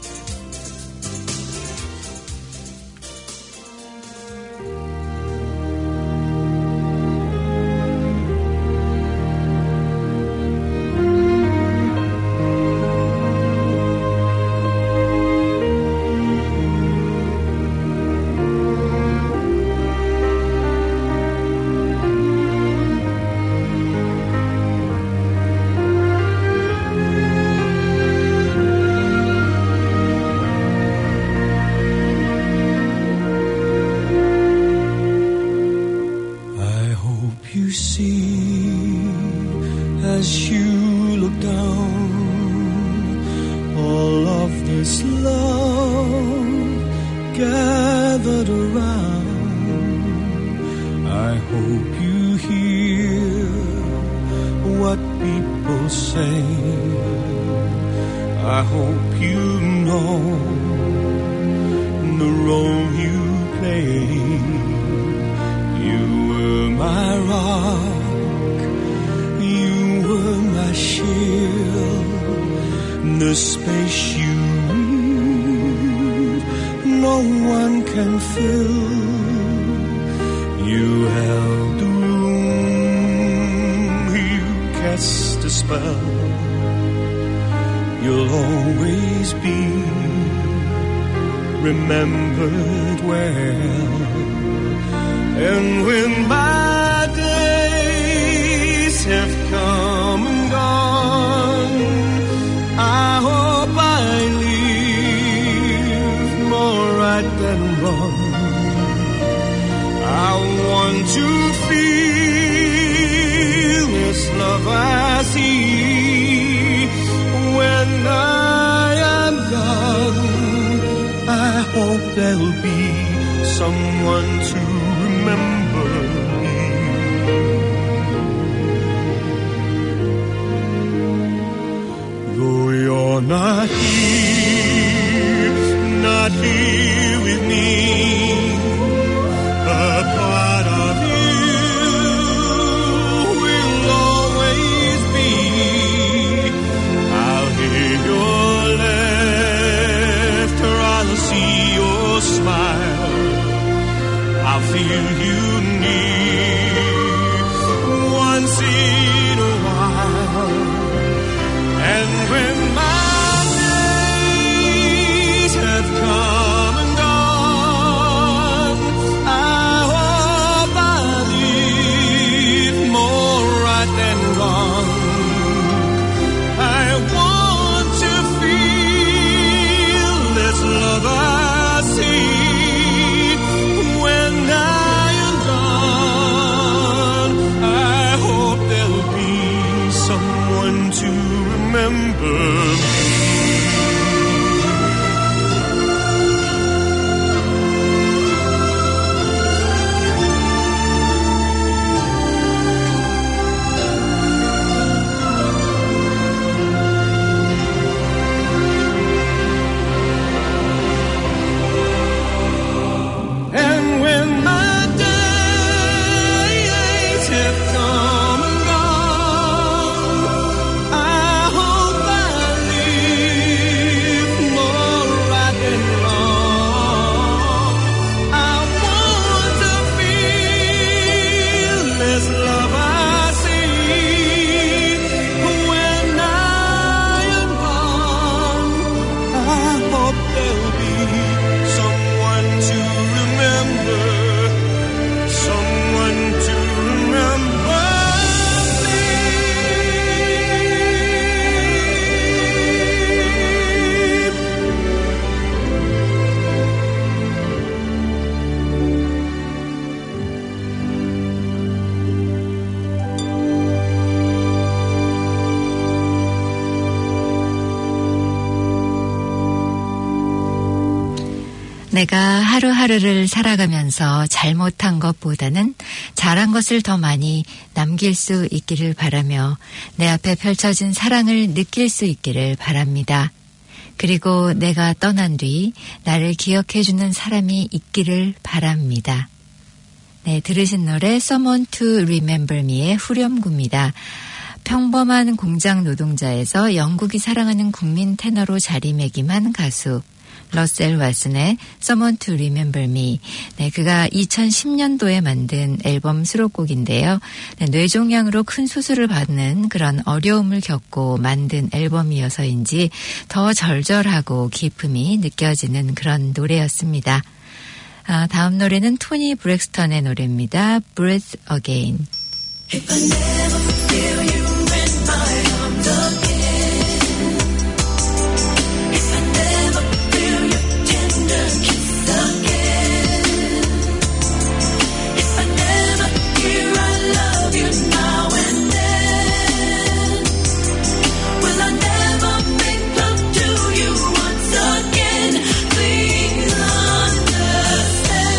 Speaker 4: 내가 하루하루를 살아가면서 잘못한 것보다는 잘한 것을 더 많이 남길 수 있기를 바라며 내 앞에 펼쳐진 사랑을 느낄 수 있기를 바랍니다. 그리고 내가 떠난 뒤 나를 기억해주는 사람이 있기를 바랍니다. 네, 들으신 노래 Someone to Remember Me의 후렴구입니다. 평범한 공장 노동자에서 영국이 사랑하는 국민 테너로 자리매김한 가수 러셀 왓슨의 Someone to Remember Me. 네, 그가 이천십 년도에 만든 앨범 수록곡인데요. 네, 뇌종양으로 큰 수술을 받는 그런 어려움을 겪고 만든 앨범이어서인지 더 절절하고 기품이 느껴지는 그런 노래였습니다. 아, 다음 노래는 토니 브렉스턴의 노래입니다. Breathe Again.
Speaker 11: If I never feel you in my arms again, if I never feel your tender kiss again, if I never hear I love you now and then, will I never make love to you once again? Please understand,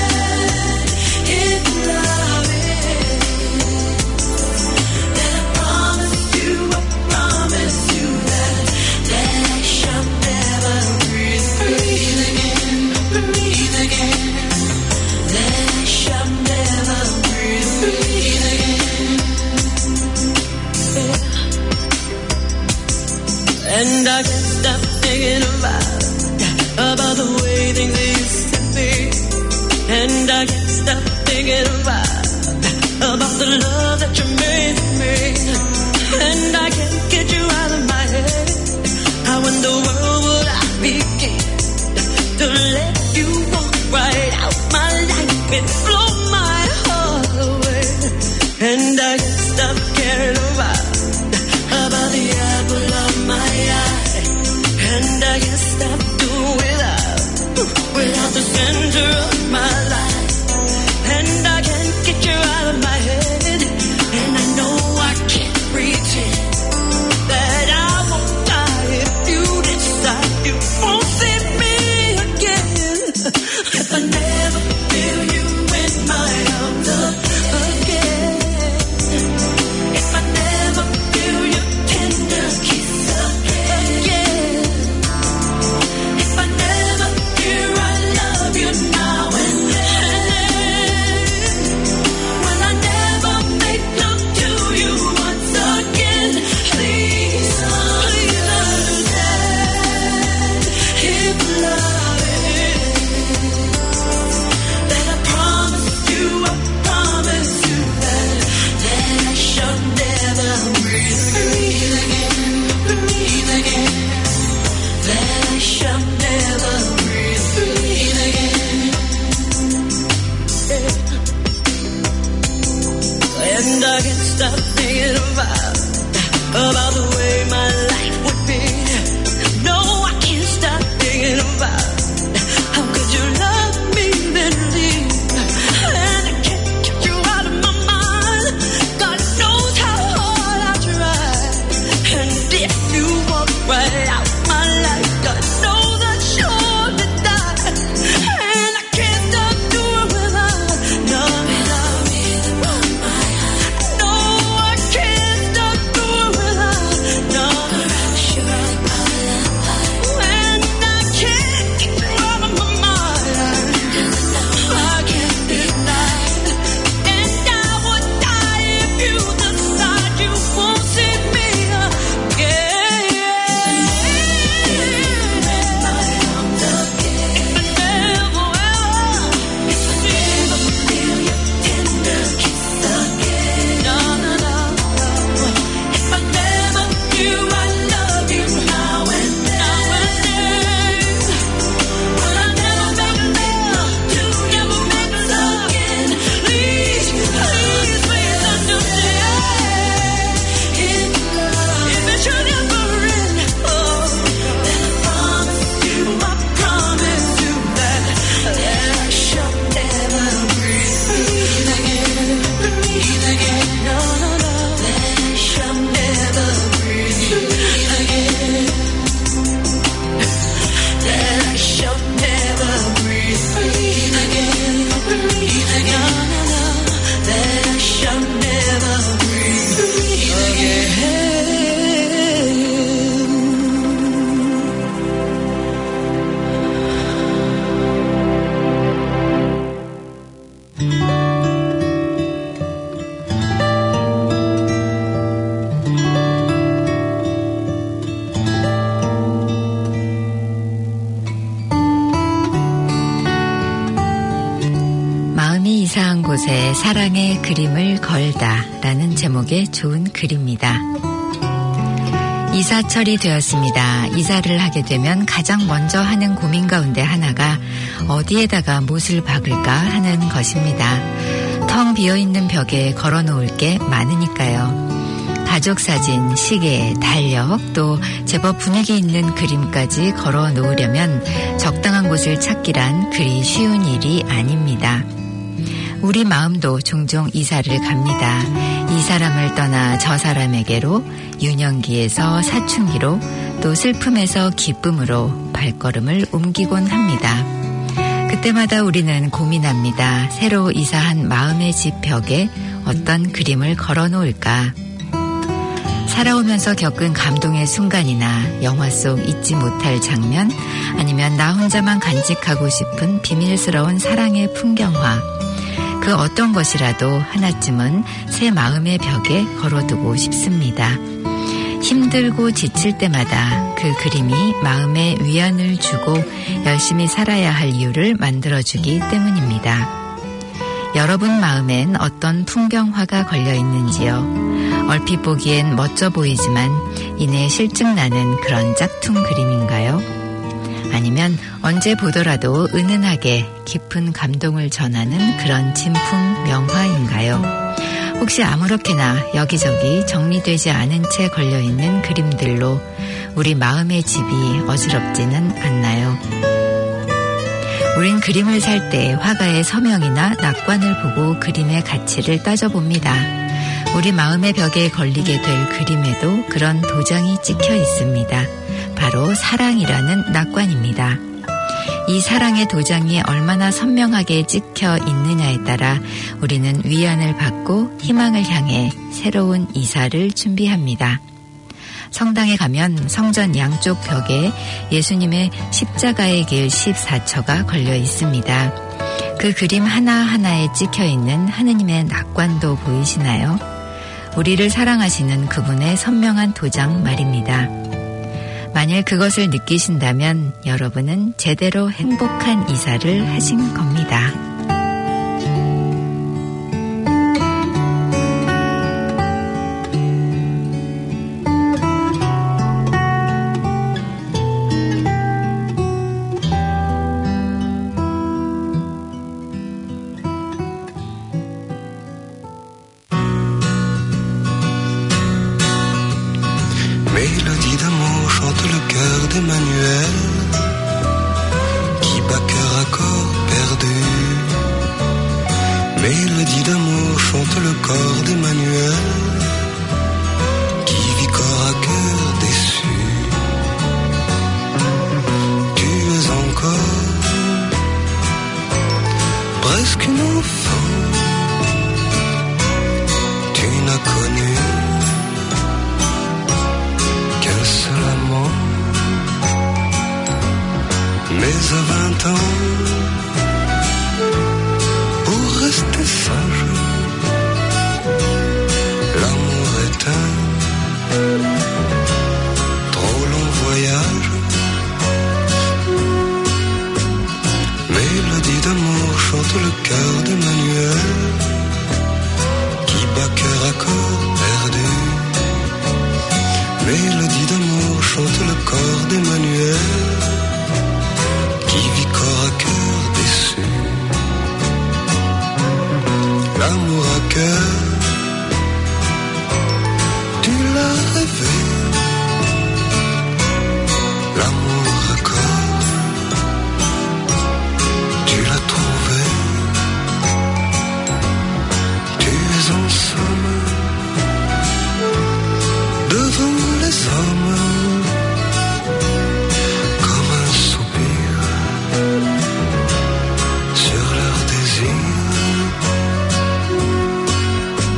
Speaker 11: if love and I can't stop thinking about, about the way things used to be. And I can't stop thinking about, about the love that you made to me. And I can't get you out of my head. How in the world would I begin to let you walk right out my life and blow my heart away? And I can't stop caring about, about the apple of my eye. And I can't stop doing without, without the center of my life. And I can't get you out of my head. And I know I can't pretend that I won't die if you decide you won't see me again. If I never feel you in my arms again, if I never feel your tender kiss again, if I never hear I love you now and then, will I never make love to you once again? Please, please understand, if love is, that I promise you, I promise you that, that I shall never breathe, breathe again, breathe again, that I shall never breathe, breathe again. And I can't stop thinking about, about the way my life would be. No, I can't stop thinking about, how could you love me then leave? And I can't get you out of my mind. God knows how hard I try. And if you walk right out my life, God knows I'd sure to die. And I can't stop doing without, no, without me on my eye. No, I can't stop doing without,
Speaker 4: 곳에 사랑의 그림을 걸다 라는 제목의 좋은 글입니다. 이사철이 되었습니다. 이사를 하게 되면 가장 먼저 하는 고민 가운데 하나가 어디에다가 못을 박을까 하는 것입니다. 텅 비어있는 벽에 걸어놓을 게 많으니까요. 가족사진, 시계, 달력, 또 제법 분위기 있는 그림까지 걸어 놓으려면 적당한 곳을 찾기란 그리 쉬운 일이 아닙니다. 우리 마음도 종종 이사를 갑니다. 이 사람을 떠나 저 사람에게로, 유년기에서 사춘기로, 또 슬픔에서 기쁨으로 발걸음을 옮기곤 합니다. 그때마다 우리는 고민합니다. 새로 이사한 마음의 집 벽에 어떤 그림을 걸어 놓을까? 살아오면서 겪은 감동의 순간이나 영화 속 잊지 못할 장면, 아니면 나 혼자만 간직하고 싶은 비밀스러운 사랑의 풍경화, 그 어떤 것이라도 하나쯤은 새 마음의 벽에 걸어두고 싶습니다. 힘들고 지칠 때마다 그 그림이 마음에 위안을 주고 열심히 살아야 할 이유를 만들어주기 때문입니다. 여러분 마음엔 어떤 풍경화가 걸려 있는지요? 얼핏 보기엔 멋져 보이지만 이내 실증나는 그런 짝퉁 그림인가요? 아니면 언제 보더라도 은은하게 깊은 감동을 전하는 그런 진품 명화인가요? 혹시 아무렇게나 여기저기 정리되지 않은 채 걸려있는 그림들로 우리 마음의 집이 어지럽지는 않나요? 우린 그림을 살 때 화가의 서명이나 낙관을 보고 그림의 가치를 따져봅니다. 우리 마음의 벽에 걸리게 될 그림에도 그런 도장이 찍혀 있습니다. 바로 사랑이라는 낙관입니다. 이 사랑의 도장이 얼마나 선명하게 찍혀 있느냐에 따라 우리는 위안을 받고 희망을 향해 새로운 이사를 준비합니다. 성당에 가면 성전 양쪽 벽에 예수님의 십자가의 길 십사 처가 걸려 있습니다. 그 그림 하나하나에 찍혀 있는 하느님의 낙관도 보이시나요? 우리를 사랑하시는 그분의 선명한 도장 말입니다. 만일 그것을 느끼신다면 여러분은 제대로 행복한 이사를 하신 겁니다.
Speaker 12: Mélodie d'amour chante le cœur d'Emmanuel qui bat cœur à corps perdu. Mélodie d'amour chante le corps d'Emmanuel qui vit corps à cœur déçu. Tu es encore presque une enfant. Tu n'as connu mais à vingt ans, pour rester sage, l'amour est un trop long voyage. Mélodie d'amour chante le cœur d'Emmanuel qui bat cœur à corps perdu. Mélodie d'amour chante le corps d'Emmanuel qui vit corps à cœur déçu. L'amour à cœur, tu l'as rêvé. L'amour à corps, tu l'as trouvé. Tu es en somme devant les hommes comme un soupir sur leur désir.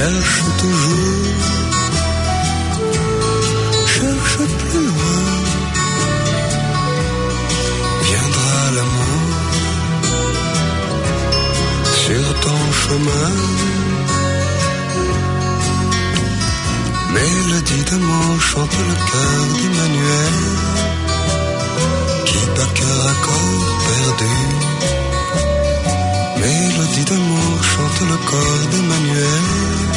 Speaker 12: cherche toujours, cherche plus loin, viendra l'amour sur ton chemin. Mélodie d'amour chante le cœur d'Emmanuel, qui bat cœur à corps perdu. Mélodie d'amour chante le corps d'Emmanuel,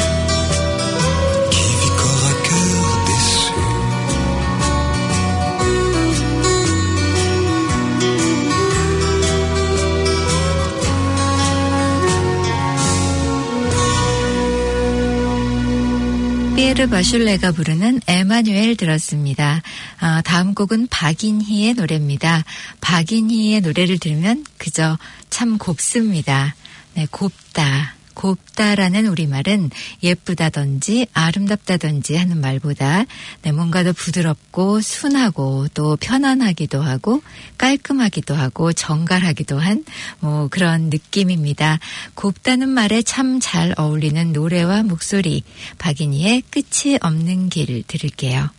Speaker 12: qui vit corps à cœur déçu.
Speaker 4: 피에르 바슐레가 부르는 에마뉴엘 들었습니다. 아, 다음 곡은 박인희의 노래입니다. 박인희의 노래를 들으면 그저 참 곱습니다. 네, 곱다. 곱다라는 우리말은 예쁘다든지 아름답다든지 하는 말보다 네, 뭔가 더 부드럽고 순하고 또 편안하기도 하고 깔끔하기도 하고 정갈하기도 한 뭐 그런 느낌입니다. 곱다는 말에 참 잘 어울리는 노래와 목소리, 박인희의 끝이 없는 길 들을게요.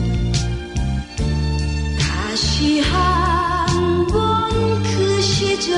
Speaker 10: 다시 한번 그 시절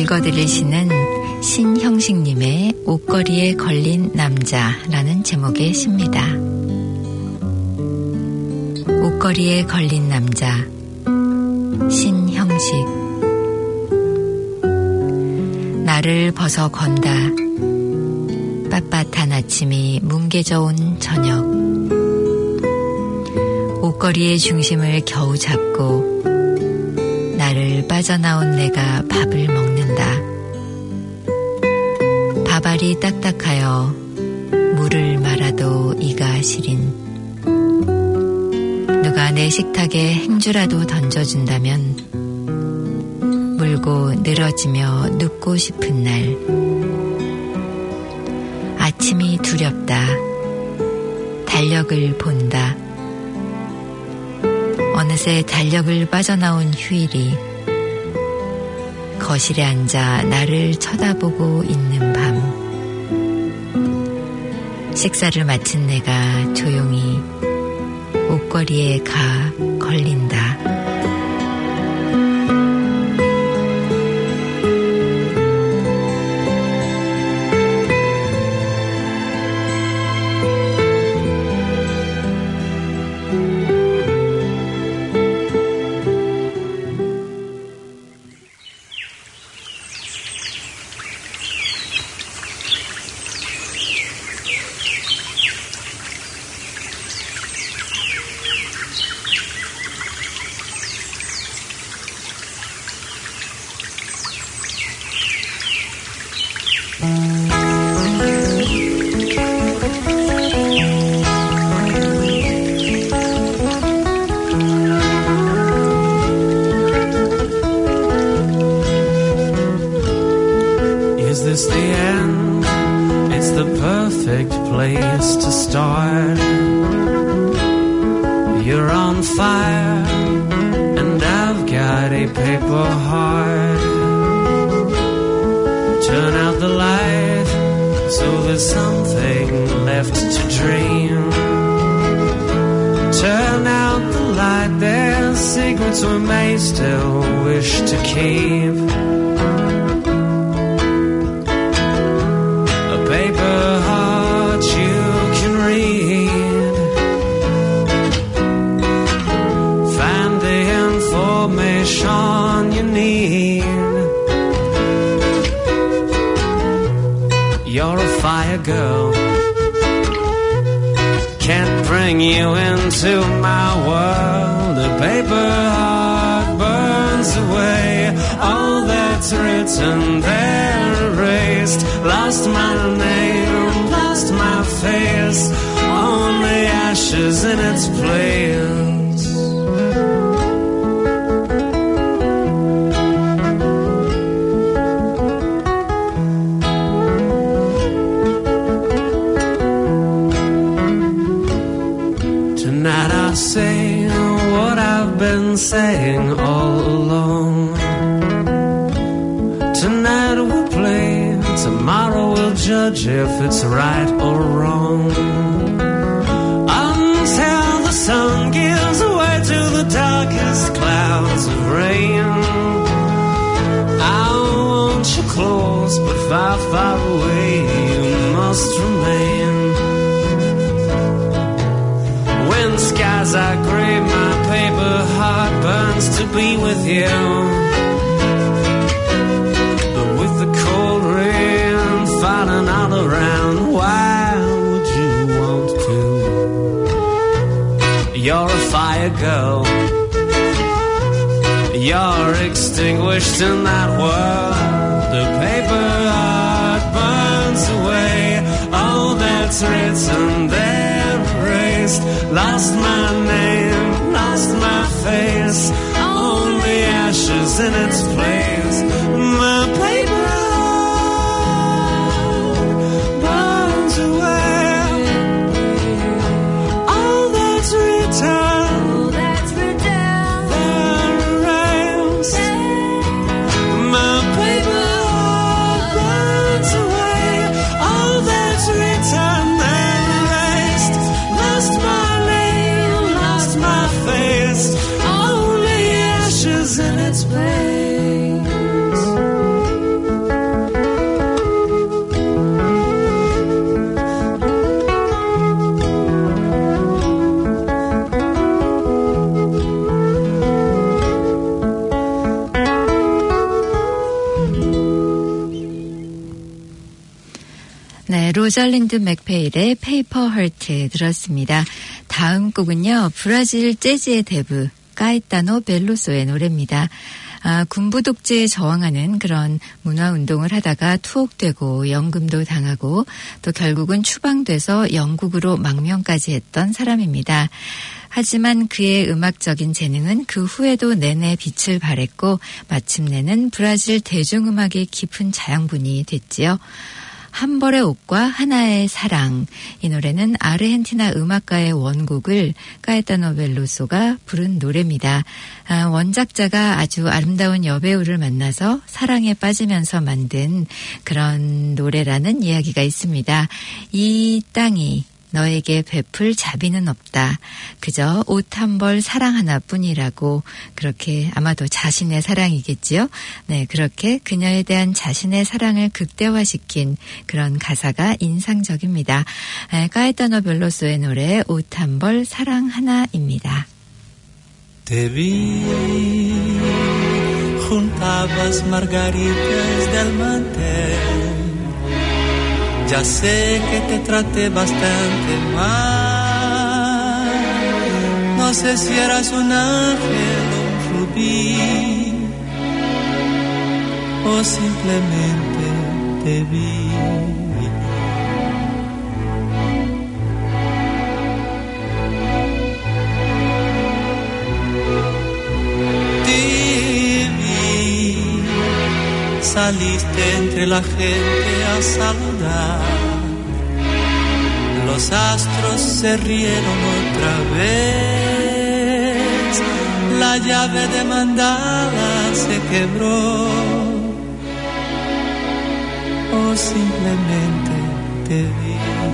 Speaker 4: 읽어드릴 시는 신형식님의 옷걸이에 걸린 남자라는 제목의 시입니다. 옷걸이에 걸린 남자, 신형식. 나를 벗어 건다. 빳빳한 아침이 뭉개져 온 저녁. 옷걸이의 중심을 겨우 잡고 나를 빠져나온 내가 밥을 먹는다. 밥알이 딱딱하여 물을 말아도 이가 시린. 누가 내 식탁에 행주라도 던져준다면 물고 늘어지며 눕고 싶은 날. 아침이 두렵다. 달력을 본다. 어느새 달력을 빠져나온 휴일이 거실에 앉아 나를 쳐다보고 있는 밤. 식사를 마친 내가 조용히 옷걸이에 가 걸린다.
Speaker 13: Is this the end? It's the perfect place to start. You're on fire and I've got a paper heart. Turn out the light so there's something left to dream. Turn out the light, there's secrets we may still wish to keep. A paper heart you can read. Find the information you need. You're a fire girl. Can't bring you into my world. A paper heart burns away all that's written there, erased. Lost my name, lost my face, only ashes in its place. Tonight I'll say what I've been saying all along. Tonight we'll play, tomorrow we'll judge if it's right or wrong. Until the sun gives way to the darkest clouds of rain. I want you close, but far, far away you must remain. When skies are gray, my paper heart burns to be with you. But with the cold rain falling all around, why would you want to? You're a fire girl. You're extinguished in that world. The paper heart burns away all that's written there. Lost my name, lost my face, only ashes in its place. My paper burns away all that's written, all that's written, there erased. My paper burns away all that's written, there erased. Lost my in its place.
Speaker 4: 네, 로잘린드 맥페일의 페이퍼 헐트 들었습니다. 다음 곡은요, 브라질 재즈의 대부 까에타노 벨로소의 노래입니다. 아, 군부 독재에 저항하는 그런 문화운동을 하다가 투옥되고 연금도 당하고 또 결국은 추방돼서 영국으로 망명까지 했던 사람입니다. 하지만 그의 음악적인 재능은 그 후에도 내내 빛을 발했고 마침내는 브라질 대중음악의 깊은 자양분이 됐지요. 한 벌의 옷과 하나의 사랑. 이 노래는 아르헨티나 음악가의 원곡을 까에타노 벨로소가 부른 노래입니다. 아, 원작자가 아주 아름다운 여배우를 만나서 사랑에 빠지면서 만든 그런 노래라는 이야기가 있습니다. 이 땅이 너에게 베풀 자비는 없다. 그저 옷 한 벌 사랑 하나뿐이라고 그렇게 아마도 자신의 사랑이겠지요. 네, 그렇게 그녀에 대한 자신의 사랑을 극대화시킨 그런 가사가 인상적입니다. 까에타노 벨로소의 노래 옷 한 벌 사랑 하나입니다.
Speaker 14: Te vi, juntabas margaritas del mantel. Ya sé que te traté bastante mal. No sé si eras un ángel o un rubí, o simplemente te vi. Te vi, saliste entre la gente a saludar. Los astros se rieron otra vez. La llave de mandala se quebró. O simplemente te vi.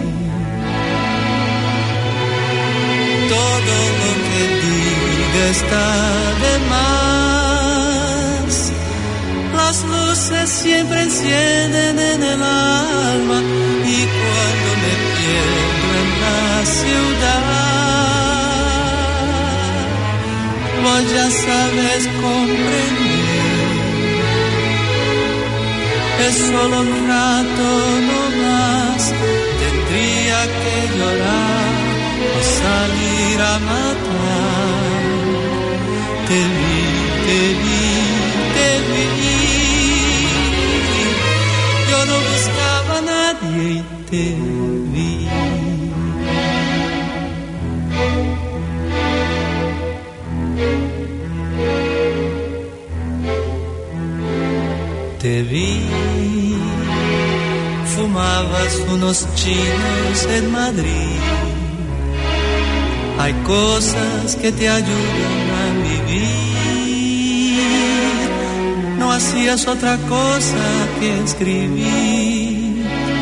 Speaker 14: Todo lo que diga está de más. Las luces siempre encienden en el alma y cuando me pierdo en la ciudad, vos ya sabes comprender. Es solo un rato no más, tendría que llorar o salir a matar. Te vi, te vi, te vi. Yo no buscaba a nadie y te vi. Te vi, fumabas unos chinos en Madrid. Hay cosas que te ayudan a vivir. No hacías otra cosa que escribir.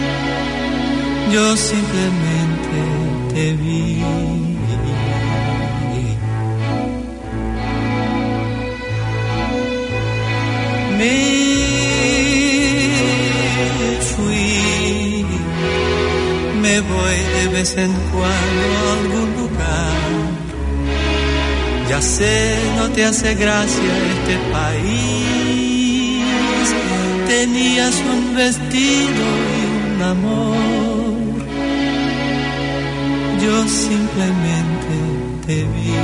Speaker 14: Yo simplemente te vi. Me fui, me voy de vez en cuando a algún lugar. Ya sé, no te hace gracia este país. Tenías un vestido y un amor. Yo simplemente te vi.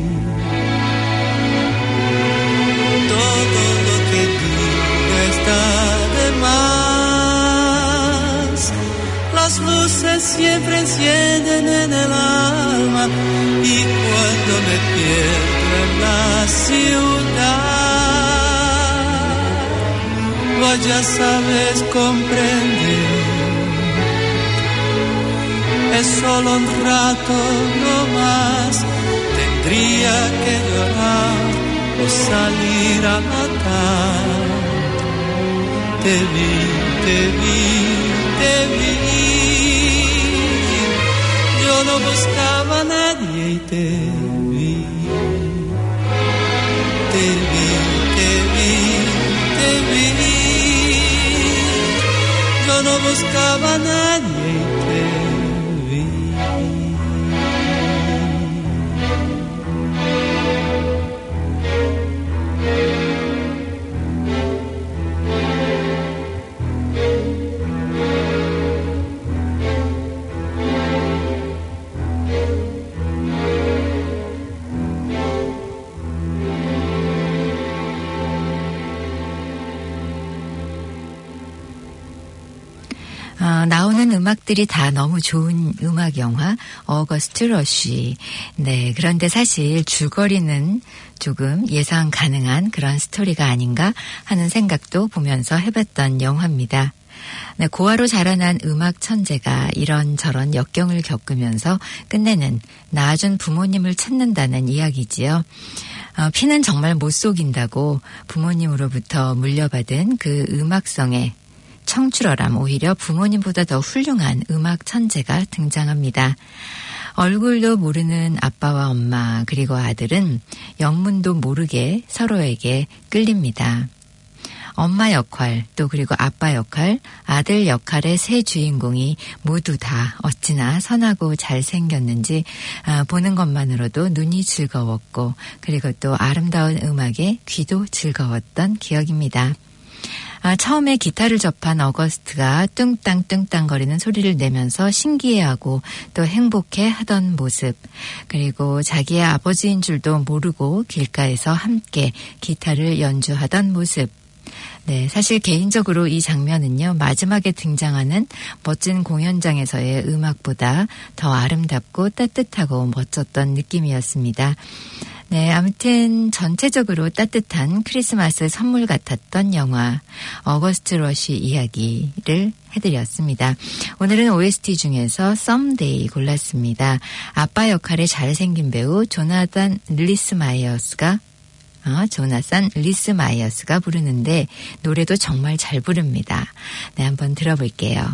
Speaker 14: Todo lo que diga está de más. Las luces siempre encienden en el alma y cuando me pierdo en la ciudad, vos ya sabes comprender. Es solo un rato no más, tendría que llorar o salir a matar. Te vi, te vi, te vi. Yo no buscaba a nadie y te vi. Te vi, te vi, te vi. Yo no buscaba a nadie y te vi.
Speaker 4: 어, 나오는 음악들이 다 너무 좋은 음악 영화 어거스트 러쉬. 네, 그런데 사실 줄거리는 조금 예상 가능한 그런 스토리가 아닌가 하는 생각도 보면서 해봤던 영화입니다. 네, 고아로 자라난 음악 천재가 이런저런 역경을 겪으면서 끝내는 낳아준 부모님을 찾는다는 이야기지요. 어, 피는 정말 못 속인다고 부모님으로부터 물려받은 그 음악성의 청출어람, 오히려 부모님보다 더 훌륭한 음악 천재가 등장합니다. 얼굴도 모르는 아빠와 엄마 그리고 아들은 영문도 모르게 서로에게 끌립니다. 엄마 역할 또 그리고 아빠 역할, 아들 역할의 세 주인공이 모두 다 어찌나 선하고 잘생겼는지 아, 보는 것만으로도 눈이 즐거웠고 그리고 또 아름다운 음악에 귀도 즐거웠던 기억입니다. 아, 처음에 기타를 접한 어거스트가 뚱땅뚱땅거리는 소리를 내면서 신기해하고 또 행복해 하던 모습, 그리고 자기의 아버지인 줄도 모르고 길가에서 함께 기타를 연주하던 모습. 네, 사실 개인적으로 이 장면은요, 마지막에 등장하는 멋진 공연장에서의 음악보다 더 아름답고 따뜻하고 멋졌던 느낌이었습니다. 네, 아무튼 전체적으로 따뜻한 크리스마스 선물 같았던 영화 어거스트 러쉬 이야기를 해드렸습니다. 오늘은 오에스티 중에서 Someday 골랐습니다. 아빠 역할에 잘생긴 배우 조나단 리스 마이어스가 어, 조나산 리스 마이어스가 부르는데 노래도 정말 잘 부릅니다. 네, 한번 들어볼게요.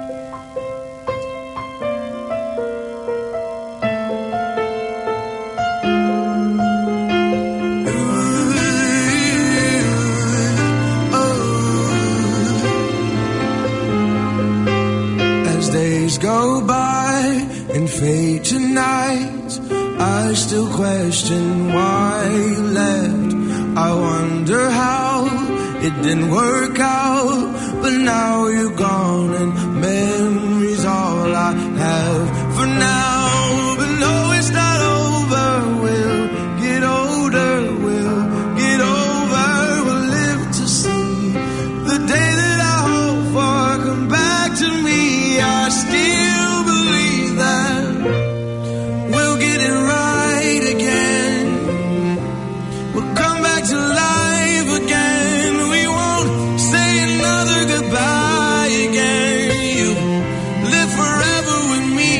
Speaker 15: Go by and fade tonight. I still question why you left. I wonder how it didn't work out, but now you're gone and memories all I have for now. But no, it's not over. We'll get older. We'll get over. We'll live to see the day that I hope for come back to me. I still believe that we'll get it right again. We'll come back to life again. We won't say another goodbye again. You live forever with me.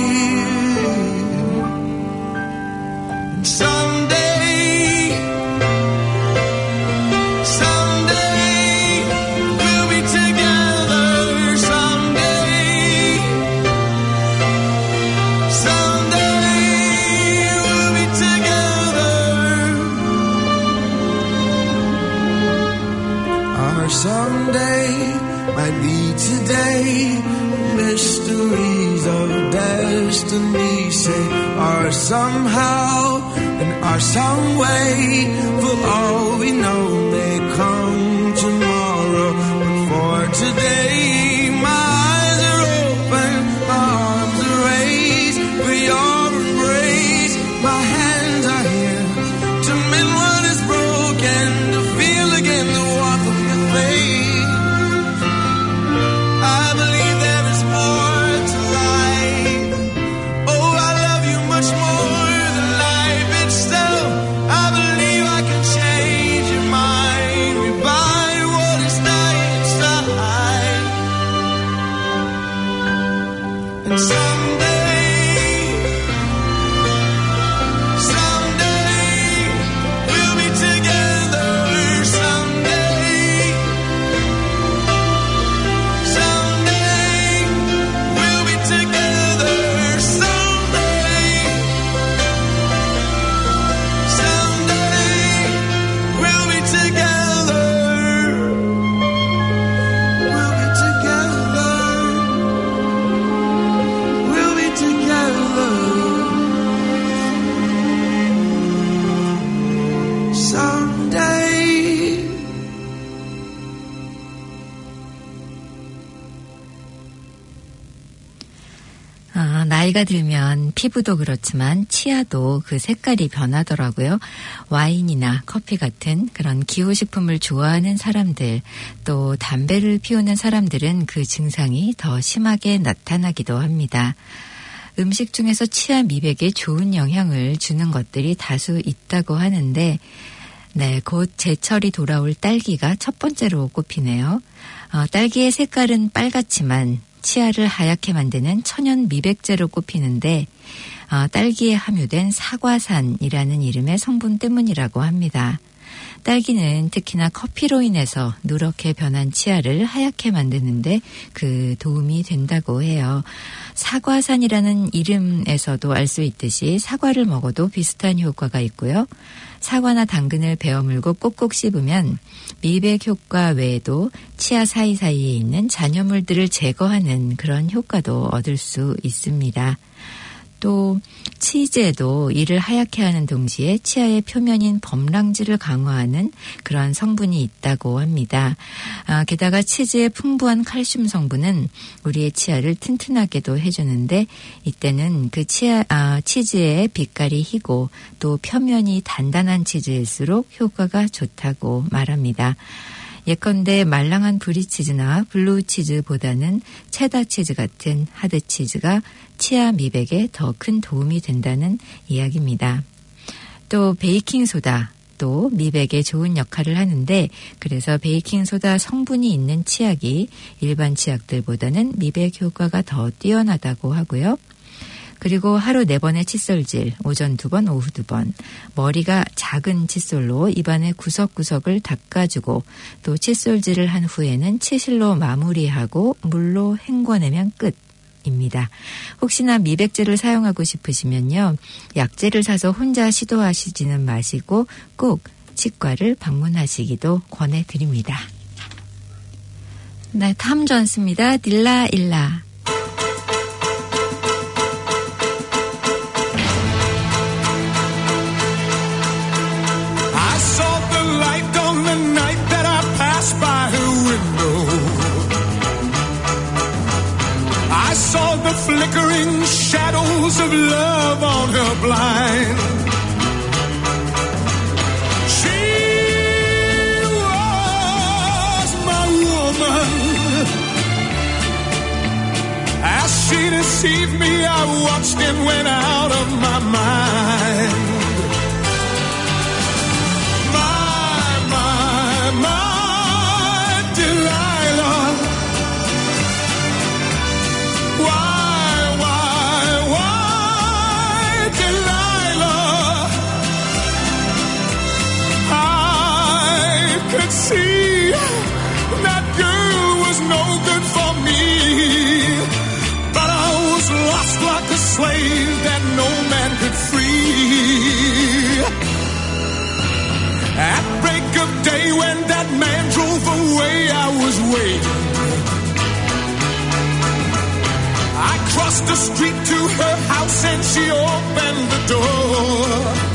Speaker 15: And someday, someday we'll be together. Someday. Someday might be today. Mysteries of destiny say are somehow and are some way. For all we know may come tomorrow. But for today, my eyes are open, my arms are raised for your embrace. My hands are here to mend what is broken, to feel again the warmth of your face. I believe there is more to life. Oh, I love you much more than life itself. I believe I can change your mind. We
Speaker 4: 나이가 들면 피부도 그렇지만 치아도 그 색깔이 변하더라고요. 와인이나 커피 같은 그런 기호식품을 좋아하는 사람들, 또 담배를 피우는 사람들은 그 증상이 더 심하게 나타나기도 합니다. 음식 중에서 치아 미백에 좋은 영향을 주는 것들이 다수 있다고 하는데 네, 곧 제철이 돌아올 딸기가 첫 번째로 꼽히네요. 어, 딸기의 색깔은 빨갛지만 치아를 하얗게 만드는 천연 미백제로 꼽히는데 어, 딸기에 함유된 사과산이라는 이름의 성분 때문이라고 합니다. 딸기는 특히나 커피로 인해서 누렇게 변한 치아를 하얗게 만드는데 그 도움이 된다고 해요. 사과산이라는 이름에서도 알 수 있듯이 사과를 먹어도 비슷한 효과가 있고요. 사과나 당근을 베어 물고 꼭꼭 씹으면 미백 효과 외에도 치아 사이사이에 있는 잔여물들을 제거하는 그런 효과도 얻을 수 있습니다. 또 치즈에도 이를 하얗게 하는 동시에 치아의 표면인 범랑질을 강화하는 그런 성분이 있다고 합니다. 아, 게다가 치즈의 풍부한 칼슘 성분은 우리의 치아를 튼튼하게도 해주는데 이때는 그 치아, 아, 치즈의 빛깔이 희고 또 표면이 단단한 치즈일수록 효과가 좋다고 말합니다. 예컨대 말랑한 브리치즈나 블루치즈보다는 체다치즈 같은 하드치즈가 치아 미백에 더 큰 도움이 된다는 이야기입니다. 또 베이킹소다 또 미백에 좋은 역할을 하는데 그래서 베이킹소다 성분이 있는 치약이 일반 치약들보다는 미백 효과가 더 뛰어나다고 하고요. 그리고 하루 네 번의 칫솔질, 오전 두 번, 오후 두 번. 머리가 작은 칫솔로 입안의 구석구석을 닦아주고 또 칫솔질을 한 후에는 치실로 마무리하고 물로 헹궈내면 끝입니다. 혹시나 미백제를 사용하고 싶으시면요. 약제를 사서 혼자 시도하시지는 마시고 꼭 치과를 방문하시기도 권해드립니다. 네, 탐 존스입니다. 딜라 일라.
Speaker 16: Flickering shadows of love on her blind. She was my woman. As she deceived me, I watched and went out of my mind. My, my, my Delilah. Why? See, that girl was no good for me, but I was lost like a slave that no man could free. At break of day when that man drove away, I was waiting. I crossed the street to her house and she opened the door.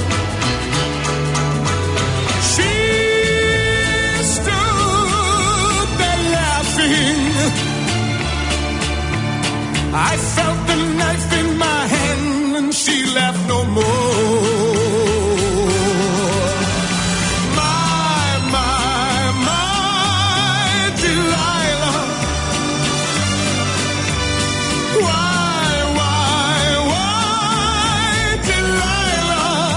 Speaker 16: I felt the knife in my hand and she laughed no more. My, my, my Delilah. Why, why, why Delilah?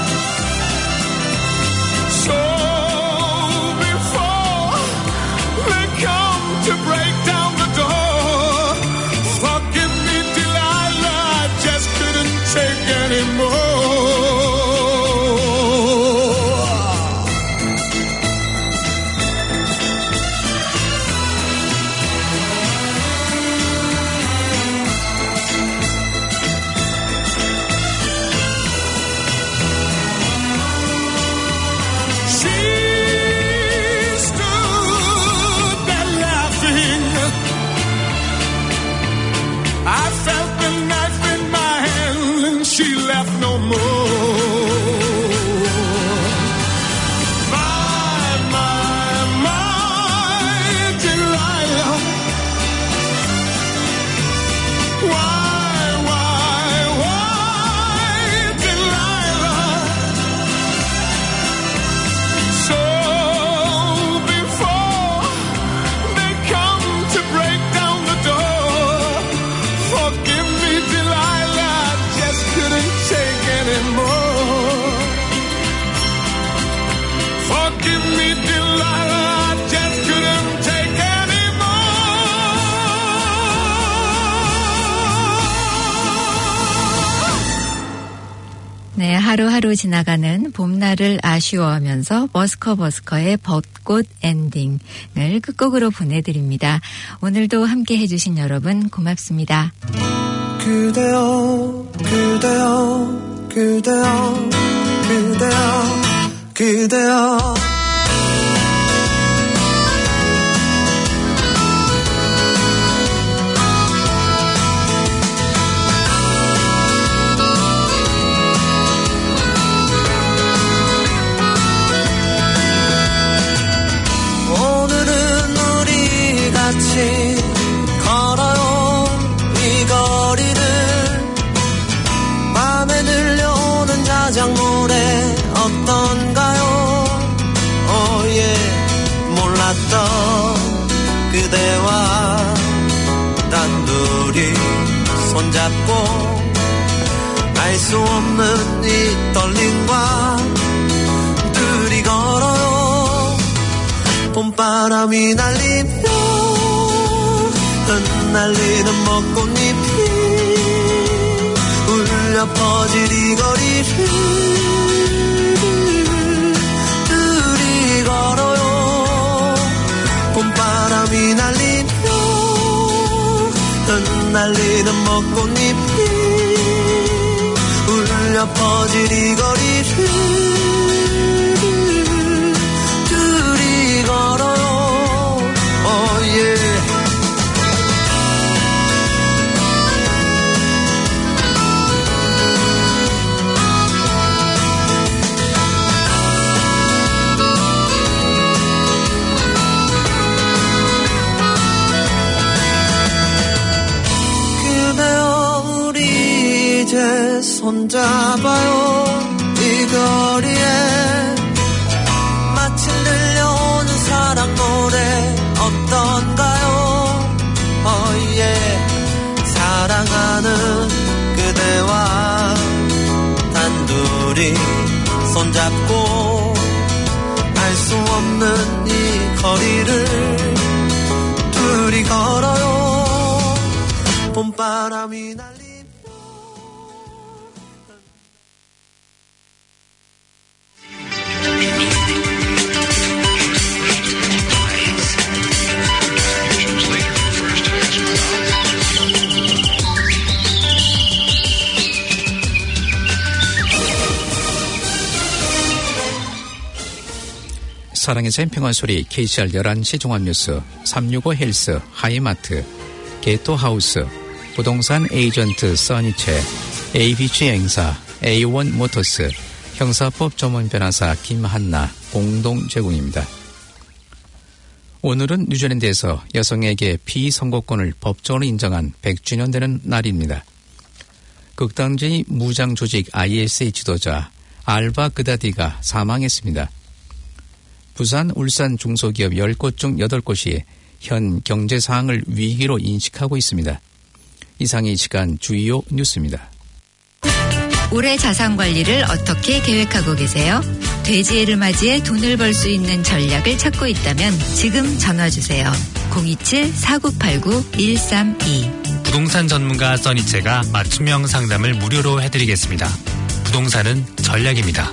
Speaker 16: So before they come to break down the door, take anymore. She stood there laughing. I felt the knife in my hand and she left no more.
Speaker 4: 네, 하루하루 지나가는 봄날을 아쉬워하면서 버스커버스커의 벚꽃 엔딩을 끝곡으로 보내드립니다. 오늘도 함께 해주신 여러분 고맙습니다.
Speaker 15: 그대여 그대여 그대여 그대여 그대여
Speaker 14: 같이 걸어요 이 거리를 밤에 들려오는 자작 노래 어떤가요 오예 몰랐던 그대와 단둘이 손잡고 알 수 없는 이 떨림과 둘이 걸어요 봄바람이 날리며 흩날리는 벚꽃잎이 울려 퍼질 이 거리를 둘이 걸어요 봄바람이 날리며 흩날리는 벚꽃잎이 울려 퍼질 이 거리를 둘이 걸어요 oh yeah. 이제 손잡아요 이 거리에 마침 들려오는 사랑 노래 어떤가요 oh yeah. 사랑하는 그대와 단둘이 손잡고 알 수 없는 이 거리를 둘이 걸어요 봄바람이 날리
Speaker 6: 사랑의 샘평한 소리 케이씨알 열한 시 종합뉴스 삼육오 헬스 하이마트 게토하우스 부동산 에이전트 써니체 에이비씨 행사 에이원 모터스 형사법 전문 변호사 김한나 공동 제공입니다. 오늘은 뉴질랜드에서 여성에게 피선거권을 법적으로 인정한 백 주년 되는 날입니다. 극단주의 무장 조직 아이에스의 지도자 알바 그다디가 사망했습니다. 부산, 울산 중소기업 십 곳 중 여덟 곳이 현 경제 상황을 위기로 인식하고 있습니다. 이상이 이 시간 주요 뉴스입니다.
Speaker 4: 올해 자산관리를 어떻게 계획하고 계세요? 돼지해를 맞이해 돈을 벌 수 있는 전략을 찾고 있다면 지금 전화주세요. 공이칠 사구팔구 일삼이
Speaker 8: 부동산 전문가 써니체가 맞춤형 상담을 무료로 해드리겠습니다. 부동산은 전략입니다.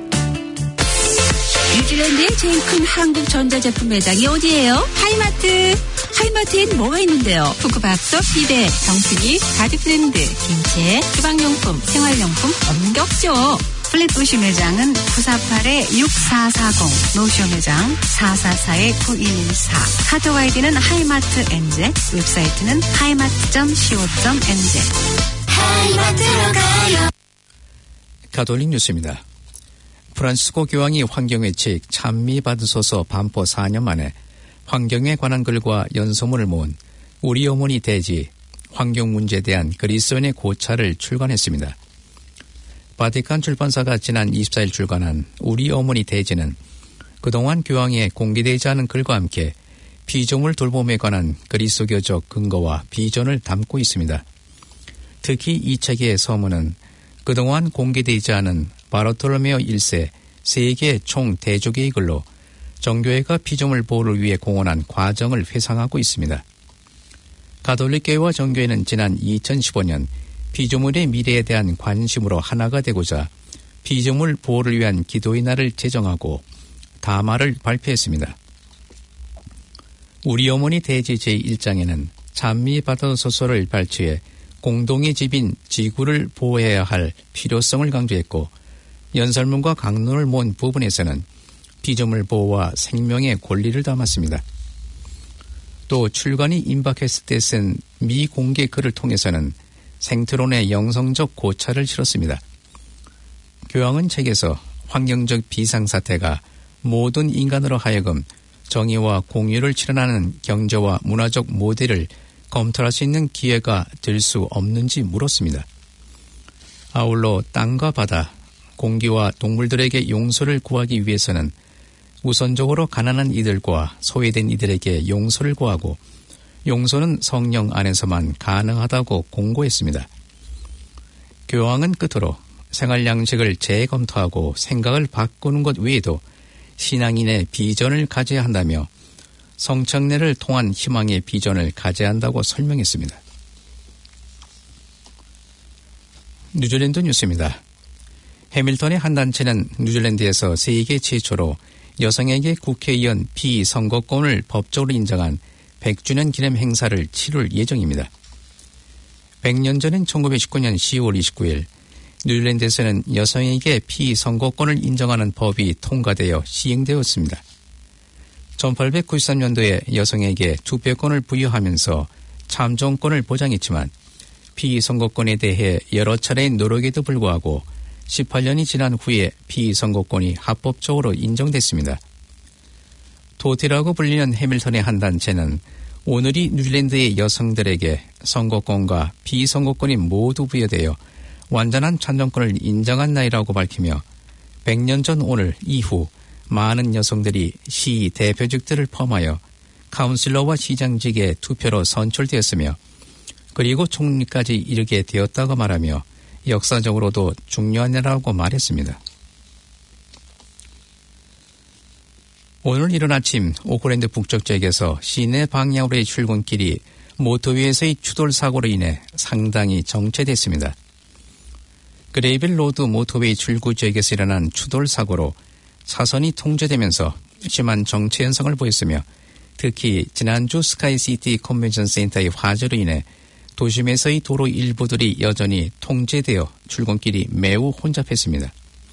Speaker 17: 뉴질랜드의 제일 큰 한국 전자제품 매장이 어디예요? 하이마트. 하이마트엔 뭐가 있는데요?
Speaker 18: 포크밥솥, 비데, 정수기, 가디블렌드, 김치, 주방용품, 생활용품 엄격죠. 플랫부시 매장은 구사팔 육사사공, 노쇼 매장 사사사 구일일사, 카드 와이디는 하이마트 엔제, 웹사이트는 하이마트 닷 씨오 닷 엔제.
Speaker 10: 하이마트로 가요.
Speaker 6: 가톨릭 뉴스입니다. 프란시스코 교황이 환경회칙 찬미 받으소서 반포 사 년 만에 환경에 관한 글과 연서문을 모은 우리 어머니 대지 환경 문제에 대한 그리스도인의 고찰을 출간했습니다. 바티칸 출판사가 지난 이십사 일 출간한 우리 어머니 대지는 그동안 교황의 공개되지 않은 글과 함께 피조물 돌봄에 관한 그리스도교적 근거와 비전을 담고 있습니다. 특히 이 책의 서문은 그동안 공개되지 않은 바르톨로메오 일 세 세계 총 대조계의 글로 정교회가 피조물 보호를 위해 공헌한 과정을 회상하고 있습니다. 가톨릭교회와 정교회는 지난 이천십오 년 피조물의 미래에 대한 관심으로 하나가 되고자 피조물 보호를 위한 기도의 날을 제정하고 담화를 발표했습니다. 우리 어머니 대지 제일 장에는 찬미 받아소서를 발췌해 공동의 집인 지구를 보호해야 할 필요성을 강조했고, 연설문과 강론을 모은 부분에서는 피조물 보호와 생명의 권리를 담았습니다. 또 출간이 임박했을 때 쓴 미공개 글을 통해서는 생태론의 영성적 고찰을 실었습니다. 교황은 책에서 환경적 비상사태가 모든 인간으로 하여금 정의와 공유를 실현하는 경제와 문화적 모델을 검토할 수 있는 기회가 될 수 없는지 물었습니다. 아울러 땅과 바다, 공기와 동물들에게 용서를 구하기 위해서는 우선적으로 가난한 이들과 소외된 이들에게 용서를 구하고, 용서는 성령 안에서만 가능하다고 공고했습니다. 교황은 끝으로 생활 양식을 재검토하고 생각을 바꾸는 것 외에도 신앙인의 비전을 가져야 한다며 성창례를 통한 희망의 비전을 가져야 한다고 설명했습니다. 뉴질랜드 뉴스입니다. 해밀턴의 한 단체는 뉴질랜드에서 세계 최초로 여성에게 국회의원 비선거권을 법적으로 인정한 백 주년 기념 행사를 치룰 예정입니다. 백 년 전인 천구백십구 년 시월 이십구일 뉴질랜드에서는 여성에게 피선거권을 인정하는 법이 통과되어 시행되었습니다. 천팔백구십삼 년도에 여성에게 투표권을 부여하면서 참정권을 보장했지만 피선거권에 대해 여러 차례의 노력에도 불구하고 십팔 년이 지난 후에 피선거권이 합법적으로 인정됐습니다. 도티라고 불리는 해밀턴의 한 단체는 오늘이 뉴질랜드의 여성들에게 선거권과 비선거권이 모두 부여되어 완전한 참정권을 인정한 날이라고 밝히며 백 년 전 오늘 이후 많은 여성들이 시 대표직들을 포함하여 카운슬러와 시장직에 투표로 선출되었으며 그리고 총리까지 이르게 되었다고 말하며 역사적으로도 중요한 일이라고 말했습니다. 오늘 이른 아침 오클랜드 북쪽 지역에서 시내 방향으로의 출근길이 모터웨이에서의 추돌 사고로 인해 상당히 정체됐습니다. 그레이빌 로드 모터웨이 출구 지역에서 일어난 추돌 사고로 차선이 통제되면서 심한 정체 현상을 보였으며 특히 지난주 스카이시티 컨벤션 센터의 화재로 인해 도심에서의 도로 일부들이 여전히 통제되어 출근길이 매우 혼잡했습니다.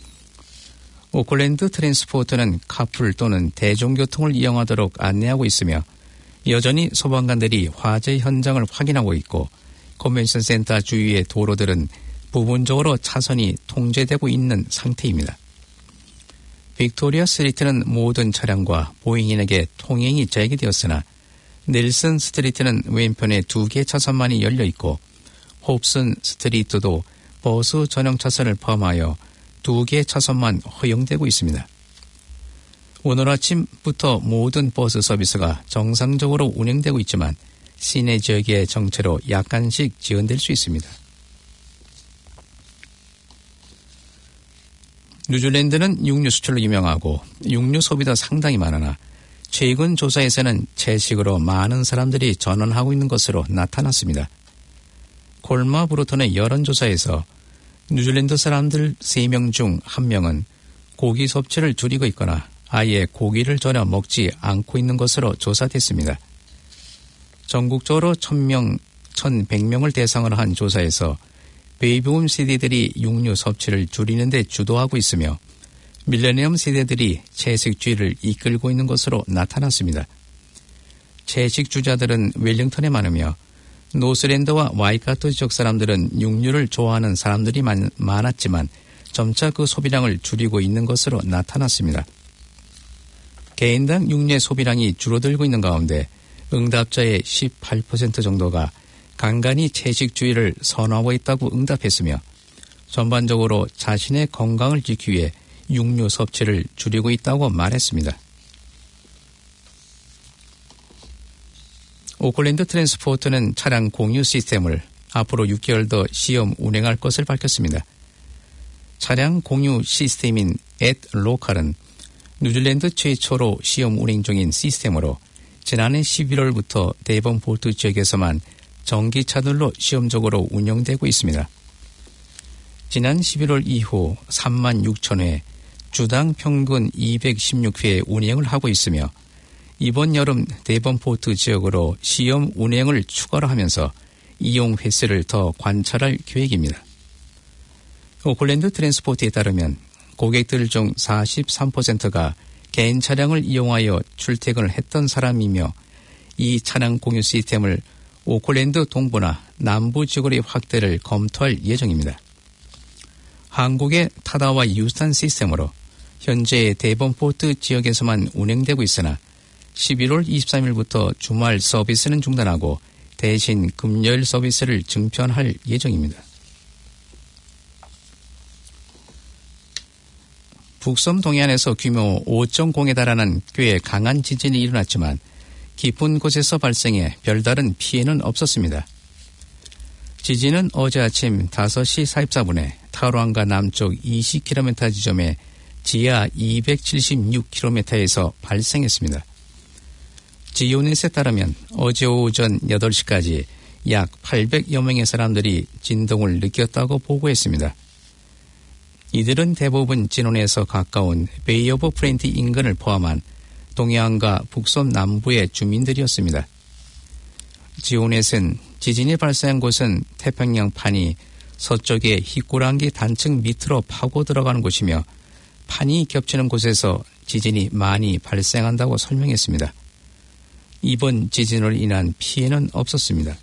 Speaker 6: 오클랜드 트랜스포트는 카풀 또는 대중교통을 이용하도록 안내하고 있으며 여전히 소방관들이 화재 현장을 확인하고 있고 컨벤션 센터 주위의 도로들은 부분적으로 차선이 통제되고 있는 상태입니다. 빅토리아 스트리트는 모든 차량과 보행인에게 통행이 재개되었으나 넬슨 스트리트는 왼편에 두 개 차선만이 열려있고 홉슨 스트리트도 버스 전용 차선을 포함하여 두 개 차선만 허용되고 있습니다. 오늘 아침부터 모든 버스 서비스가 정상적으로 운행되고 있지만 시내 지역의 정체로 약간씩 지연될 수 있습니다. 뉴질랜드는 육류 수출로 유명하고 육류 소비도 상당히 많으나 최근 조사에서는 채식으로 많은 사람들이 전환하고 있는 것으로 나타났습니다. 콜마 브루턴의 여론조사에서 뉴질랜드 사람들 세 명 중 한 명은 고기 섭취를 줄이고 있거나 아예 고기를 전혀 먹지 않고 있는 것으로 조사됐습니다. 전국적으로 천 명, 천백 명을 대상으로 한 조사에서 베이비붐 세대들이 육류 섭취를 줄이는 데 주도하고 있으며 밀레니엄 세대들이 채식주의를 이끌고 있는 것으로 나타났습니다. 채식주자들은 웰링턴에 많으며 노스랜드와 와이카토 지역 사람들은 육류를 좋아하는 사람들이 많, 많았지만 점차 그 소비량을 줄이고 있는 것으로 나타났습니다. 개인당 육류의 소비량이 줄어들고 있는 가운데 응답자의 십팔 퍼센트 정도가 간간히 채식주의를 선호하고 있다고 응답했으며 전반적으로 자신의 건강을 지키기 위해 육류 섭취를 줄이고 있다고 말했습니다. 오클랜드 트랜스포트는 차량 공유 시스템을 앞으로 육 개월 더 시험 운행할 것을 밝혔습니다. 차량 공유 시스템인 앳로컬은 뉴질랜드 최초로 시험 운행 중인 시스템으로 지난해 십일월부터 데번포트 지역에서만 전기차들로 시험적으로 운영되고 있습니다. 지난 십일월 이후 삼만 육천 회, 주당 평균 이백십육 회 운행을 하고 있으며 이번 여름 데번포트 지역으로 시험 운행을 추가로 하면서 이용 횟수를 더 관찰할 계획입니다. 오클랜드 트랜스포트에 따르면 고객들 중 사십삼 퍼센트가 개인 차량을 이용하여 출퇴근을 했던 사람이며 이 차량 공유 시스템을 오클랜드 동부나 남부 지역의 확대를 검토할 예정입니다. 한국의 타다와 유스탄 시스템으로 현재 데번포트 지역에서만 운행되고 있으나 십일월 이십삼일부터 주말 서비스는 중단하고 대신 금요일 서비스를 증편할 예정입니다. 북섬 동해안에서 규모 오 점 공에 달하는 꽤 강한 지진이 일어났지만 깊은 곳에서 발생해 별다른 피해는 없었습니다. 지진은 어제 아침 다섯 시 사십사 분에 타로안가 남쪽 이십 킬로미터 지점에 지하 이백칠십육 킬로미터에서 발생했습니다. 지오넷에 따르면 어제 오전 여덟 시까지 약 팔백여 명의 사람들이 진동을 느꼈다고 보고했습니다. 이들은 대부분 진원에서 가까운 베이 오브 프렌티 인근을 포함한 동해안과 북섬 남부의 주민들이었습니다. 지오넷은 지진이 발생한 곳은 태평양판이 서쪽의 히꾸랑기 단층 밑으로 파고 들어가는 곳이며 판이 겹치는 곳에서 지진이 많이 발생한다고 설명했습니다. 이번 지진으로 인한 피해는 없었습니다.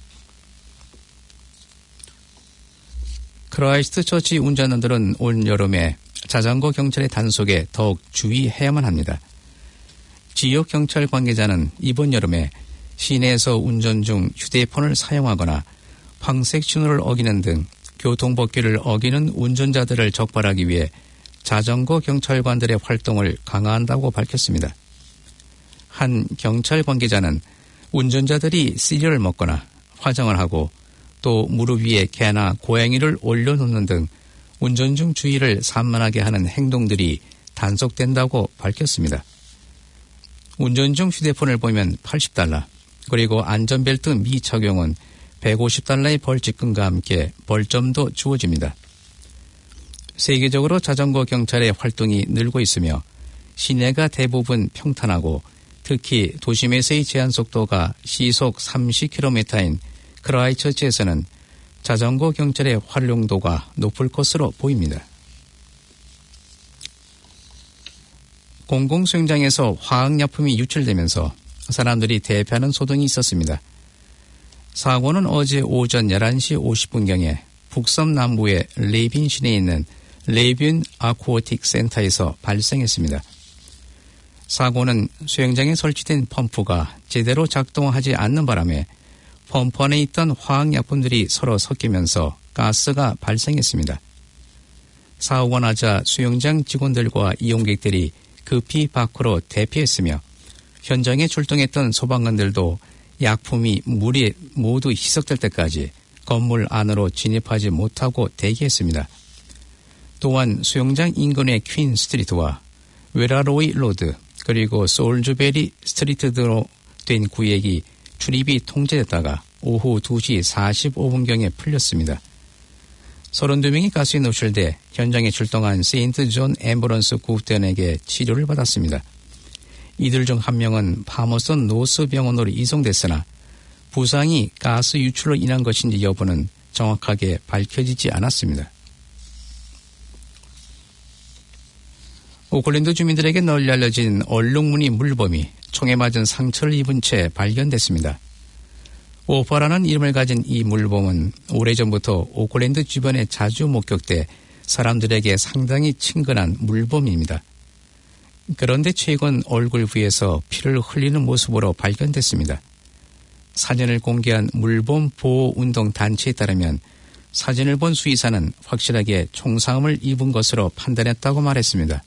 Speaker 6: 크라이스트 처치 운전자들은 올 여름에 자전거 경찰의 단속에 더욱 주의해야만 합니다. 지역 경찰 관계자는 이번 여름에 시내에서 운전 중 휴대폰을 사용하거나 황색 신호를 어기는 등 교통법규를 어기는 운전자들을 적발하기 위해 자전거 경찰관들의 활동을 강화한다고 밝혔습니다. 한 경찰 관계자는 운전자들이 시리얼을 먹거나 화장을 하고 또 무릎 위에 개나 고양이를 올려놓는 등 운전 중 주의를 산만하게 하는 행동들이 단속된다고 밝혔습니다. 운전 중 휴대폰을 보면 팔십 달러, 그리고 안전벨트 미착용은 백오십 달러의 벌칙금과 함께 벌점도 주어집니다. 세계적으로 자전거 경찰의 활동이 늘고 있으며 시내가 대부분 평탄하고 특히 도심에서의 제한 속도가 시속 삼십 킬로미터인 크라이처치에서는 자전거 경찰의 활용도가 높을 것으로 보입니다. 공공수영장에서 화학약품이 유출되면서 사람들이 대피하는 소동이 있었습니다. 사고는 어제 오전 열한 시 오십 분경에 북섬 남부의 레빈 시내에 있는 레빈 아쿠어틱 센터에서 발생했습니다. 사고는 수영장에 설치된 펌프가 제대로 작동하지 않는 바람에 펌프 안에 있던 화학약품들이 서로 섞이면서 가스가 발생했습니다. 사고가 나자 수영장 직원들과 이용객들이 급히 밖으로 대피했으며 현장에 출동했던 소방관들도 약품이 물에 모두 희석될 때까지 건물 안으로 진입하지 못하고 대기했습니다. 또한 수영장 인근의 퀸 스트리트와 웨라로이 로드 그리고 소울주베리 스트리트로 된 구역이 출입이 통제됐다가 오후 두 시 사십오 분경에 풀렸습니다. 서른두 명이 가스에 노출돼 현장에 출동한 세인트 존 앰뷸런스 구급대원에게 치료를 받았습니다. 이들 중 한 명은 파머선 노스 병원으로 이송됐으나 부상이 가스 유출로 인한 것인지 여부는 정확하게 밝혀지지 않았습니다. 오클랜드 주민들에게 널리 알려진 얼룩무늬 물범이 총에 맞은 상처를 입은 채 발견됐습니다. 오파라는 이름을 가진 이 물범은 오래전부터 오클랜드 주변에 자주 목격돼 사람들에게 상당히 친근한 물범입니다. 그런데 최근 얼굴 부에서 피를 흘리는 모습으로 발견됐습니다. 사진을 공개한 물범 보호운동 단체에 따르면 사진을 본 수의사는 확실하게 총상을 입은 것으로 판단했다고 말했습니다.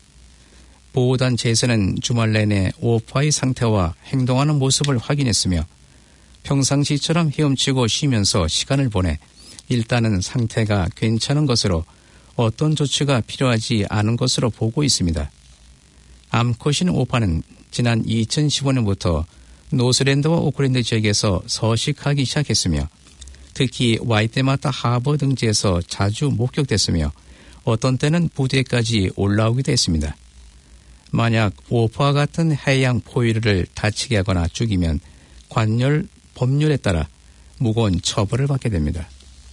Speaker 6: 보호단체에서는 주말 내내 오파의 상태와 행동하는 모습을 확인했으며 평상시처럼 헤엄치고 쉬면서 시간을 보내 일단은 상태가 괜찮은 것으로 어떤 조치가 필요하지 않은 것으로 보고 있습니다. 암컷인 오파는 지난 이천십오 년부터 노스랜드와 오클랜드 지역에서 서식하기 시작했으며 특히 와이테마타 하버 등지에서 자주 목격됐으며 어떤 때는 부두에까지 올라오기도 했습니다. 만약 오프와 같은 해양 포유류를 다치게 하거나 죽이면 관열 법률에 따라 무거운 처벌을 받게 됩니다.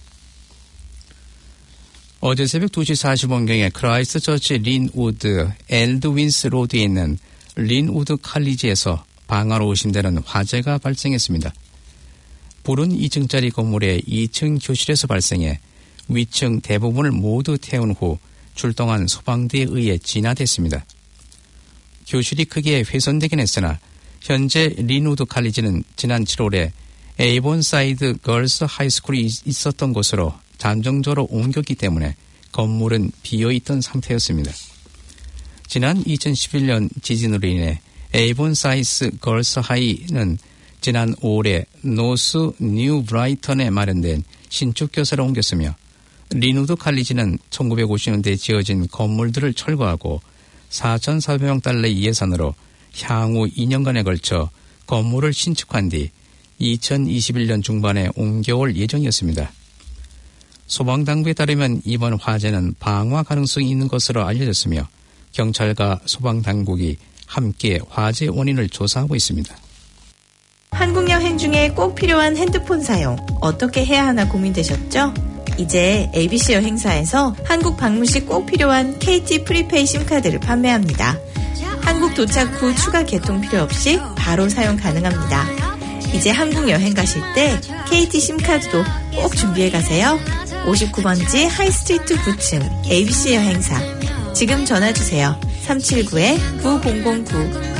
Speaker 6: 어제 새벽 두 시 사십 분경에 크라이스트 처치 린우드 엘드윈스 로드에 있는 린우드 칼리지에서 방화로 의심되는 화재가 발생했습니다. 불은 이 층짜리 건물의 이 층 교실에서 발생해 위층 대부분을 모두 태운 후 출동한 소방대에 의해 진화됐습니다. 교실이 크게 훼손되긴 했으나 현재 린우드 칼리지는 지난 칠월에 에이본사이드 걸스 하이스쿨이 있었던 곳으로 잠정적으로 옮겼기 때문에 건물은 비어있던 상태였습니다. 지난 이천십일 년 지진으로 인해 에이본사이드 걸스 하이는 지난 오월에 노스 뉴 브라이턴에 마련된 신축 교사로 옮겼으며 린우드 칼리지는 천구백오십 년대에 지어진 건물들을 철거하고 사천사백만 달러의 예산으로 향후 이 년간에 걸쳐 건물을 신축한 뒤 이천이십일 년 중반에 옮겨올 예정이었습니다. 소방당국에 따르면 이번 화재는 방화 가능성이 있는 것으로 알려졌으며 경찰과 소방당국이 함께 화재 원인을 조사하고 있습니다.
Speaker 7: 한국 여행 중에 꼭 필요한 핸드폰 사용 어떻게 해야 하나 고민되셨죠? 이제 에이비씨 여행사에서 한국 방문 시 꼭 필요한 케이티 프리페이 심카드를 판매합니다. 한국 도착 후 추가 개통 필요 없이 바로 사용 가능합니다. 이제 한국 여행 가실 때 케이티 심카드도 꼭 준비해 가세요. 오십구 번지 하이스트리트 구 층 에이비씨 여행사. 지금 전화주세요. 삼칠구 구공공구.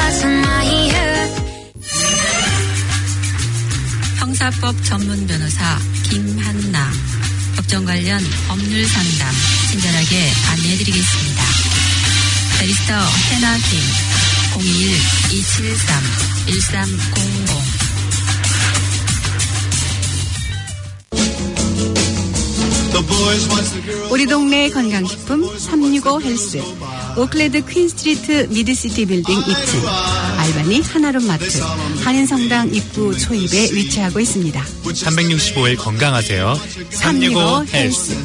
Speaker 18: 형사법 전문 변호사 김한나. 법정 관련 법률 상담 친절하게 안내해드리겠습니다. 베리스터 해나 김 공일 이칠삼 일삼공공.
Speaker 1: 우리 동네 건강식품 삼육오 헬스, 오클랜드 퀸스트리트 미드시티 빌딩 이 층, 알바니 하나룸 마트, 한인성당 입구 초입에 위치하고 있습니다.
Speaker 8: 삼백육십오 일 건강하세요. 삼육오 헬스.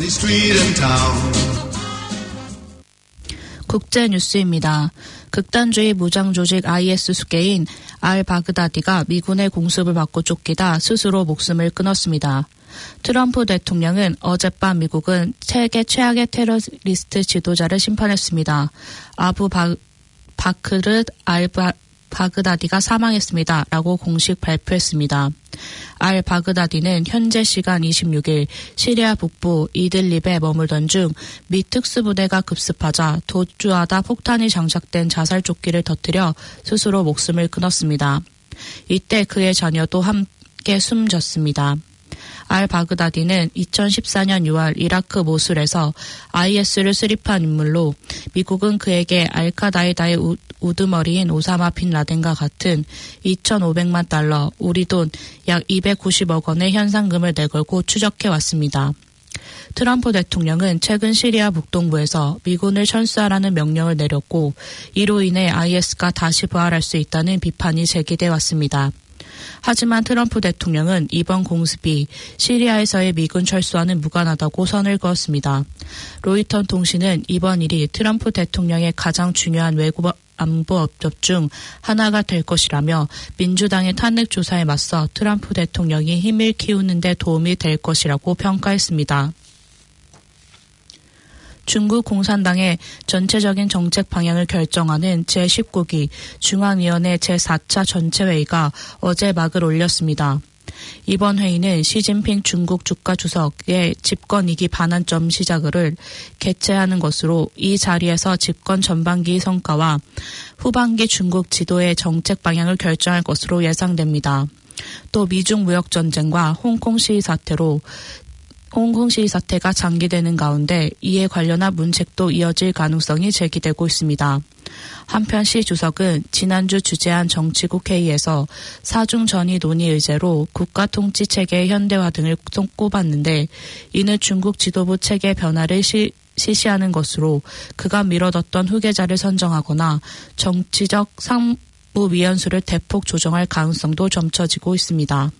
Speaker 9: 국제 뉴스입니다. 극단주의 무장조직 아이에스 수계인 알 바그다디가 미군의 공습을 받고 쫓기다 스스로 목숨을 끊었습니다. 트럼프 대통령은 어젯밤 미국은 세계 최악의 테러리스트 지도자를 심판했습니다. 아부 바, 바크르 알 바, 바그다디가 사망했습니다. 라고 공식 발표했습니다. 알 바그다디는 현재 시간 이십육 일 시리아 북부 이들립에 머물던 중 미 특수부대가 급습하자 도주하다 폭탄이 장착된 자살조끼를 터뜨려 스스로 목숨을 끊었습니다. 이때 그의 자녀도 함께 숨졌습니다. 알 바그다디는 이천십사 년 유월 이라크 모술에서 아이에스를 수립한 인물로 미국은 그에게 알카다이다의 우, 우두머리인 오사마 빈 라덴과 같은 이천오백만 달러, 우리 돈 약 이백구십억 원의 현상금을 내걸고 추적해왔습니다. 트럼프 대통령은 최근 시리아 북동부에서 미군을 철수하라는 명령을 내렸고 이로 인해 아이에스가 다시 부활할 수 있다는 비판이 제기돼 왔습니다. 하지만 트럼프 대통령은 이번 공습이 시리아에서의 미군 철수와는 무관하다고 선을 그었습니다. 로이터 통신은 이번 일이 트럼프 대통령의 가장 중요한 외국 안보 업적 중 하나가 될 것이라며 민주당의 탄핵 조사에 맞서 트럼프 대통령이 힘을 키우는 데 도움이 될 것이라고 평가했습니다. 중국 공산당의 전체적인 정책 방향을 결정하는 제십구 기 중앙위원회 제사 차 전체회의가 어제 막을 올렸습니다. 이번 회의는 시진핑 중국 국가주석의 집권 이 기 반환점 시작을 개최하는 것으로 이 자리에서 집권 전반기 성과와 후반기 중국 지도의 정책 방향을 결정할 것으로 예상됩니다. 또 미중 무역 전쟁과 홍콩 시위 사태로 홍콩 시위 사태가 장기되는 가운데 이에 관련한 문책도 이어질 가능성이 제기되고 있습니다. 한편 시 주석은 지난주 주재한 정치국 회의에서 사중 전위 논의 의제로 국가 통치 체계의 현대화 등을 꼽았는데 이는 중국 지도부 체계 변화를 시, 시시하는 것으로 그가 미뤄뒀던 후계자를 선정하거나 정치적 상무 이후 위헌수를 대폭 조정할 가능성도 점쳐지고 있습니다.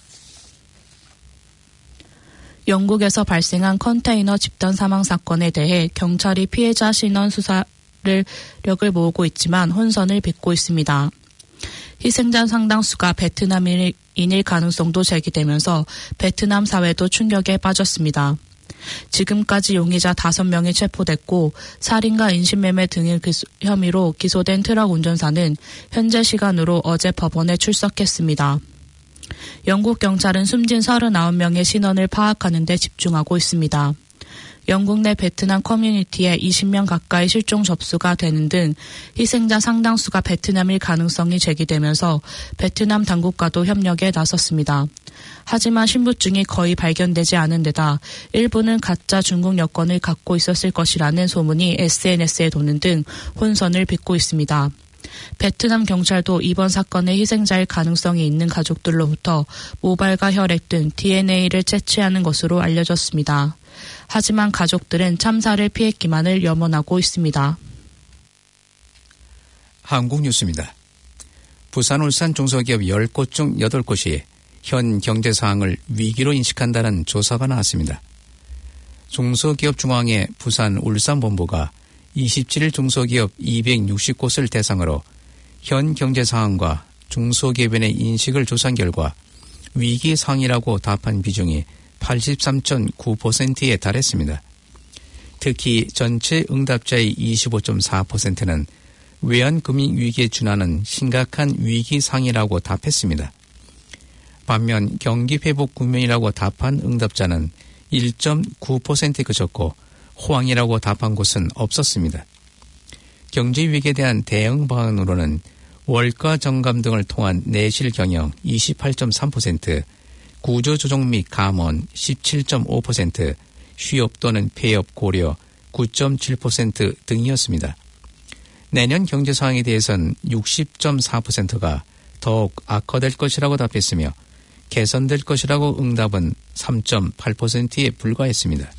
Speaker 9: 영국에서 발생한 컨테이너 집단 사망 사건에 대해 경찰이 피해자 신원 수사를 력을 모으고 있지만 혼선을 빚고 있습니다. 희생자 상당수가 베트남인일 가능성도 제기되면서 베트남 사회도 충격에 빠졌습니다. 지금까지 용의자 다섯 명이 체포됐고 살인과 인신매매 등의 기소, 혐의로 기소된 트럭 운전사는 현재 시간으로 어제 법원에 출석했습니다. 영국 경찰은 숨진 서른아홉 명의 신원을 파악하는 데 집중하고 있습니다. 영국 내 베트남 커뮤니티에 이십 명 가까이 실종 접수가 되는 등 희생자 상당수가 베트남일 가능성이 제기되면서 베트남 당국과도 협력에 나섰습니다. 하지만 신분증이 거의 발견되지 않은 데다 일부는 가짜 중국 여권을 갖고 있었을 것이라는 소문이 에스엔에스에 도는 등 혼선을 빚고 있습니다. 베트남 경찰도 이번 사건의 희생자일 가능성이 있는 가족들로부터 모발과 혈액 등 디엔에이를 채취하는 것으로 알려졌습니다. 하지만 가족들은 참사를 피했기만을 염원하고 있습니다.
Speaker 6: 한국 뉴스입니다. 부산, 울산 중소기업 열 곳 중 여덟 곳이 현 경제 상황을 위기로 인식한다는 조사가 나왔습니다. 중소기업중앙회 부산, 울산 본부가 이십칠 일 중소기업 이백육십 곳을 대상으로 현 경제 상황과 중소기업의 인식을 조사한 결과 위기 상황이라고 답한 비중이 팔십삼 점 구 퍼센트에 달했습니다. 특히 전체 응답자의 이십오 점 사 퍼센트는 외환금융위기에 준하는 심각한 위기 상황이라고 답했습니다. 반면 경기회복 국면이라고 답한 응답자는 일 점 구 퍼센트에 그쳤고 호황이라고 답한 곳은 없었습니다. 경제위기에 대한 대응 방안으로는 월가 정감 등을 통한 내실 경영 이십팔 점 삼 퍼센트, 구조조정 및 감원 십칠 점 오 퍼센트, 휴업 또는 폐업 고려 구 점 칠 퍼센트 등이었습니다. 내년 경제 상황에 대해서는 육십 점 사 퍼센트가 더욱 악화될 것이라고 답했으며 개선될 것이라고 응답은 삼 점 팔 퍼센트에 불과했습니다.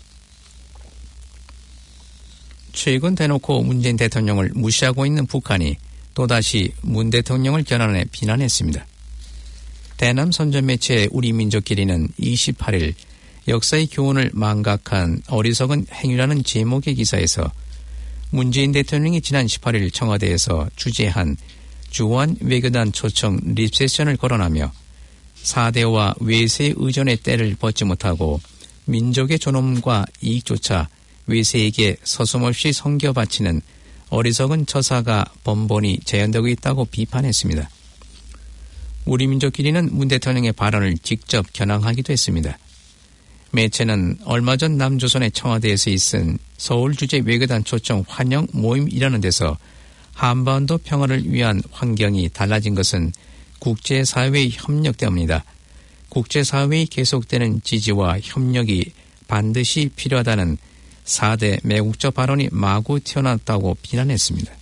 Speaker 6: 최근 대놓고 문재인 대통령을 무시하고 있는 북한이 또다시 문 대통령을 겨냥해 비난했습니다. 대남 선전 매체 우리민족끼리는 이십팔 일 역사의 교훈을 망각한 어리석은 행위라는 제목의 기사에서 문재인 대통령이 지난 십팔 일 청와대에서 주재한 주한 외교단 초청 리셉션을 거론하며 사대와 외세의 의존의 때를 벗지 못하고 민족의 존엄과 이익조차 외세에게 서슴없이 섬겨 바치는 어리석은 처사가 번번이 재현되고 있다고 비판했습니다. 우리 민족끼리는 문 대통령의 발언을 직접 겨냥하기도 했습니다. 매체는 얼마 전 남조선의 청와대에서 있은 서울주재 외교단 초청 환영 모임이라는 데서 한반도 평화를 위한 환경이 달라진 것은 국제사회의 협력 때문이다. 국제사회의 계속되는 지지와 협력이 반드시 필요하다는 사 대 매국적 발언이 마구 튀어나왔다고 비난했습니다.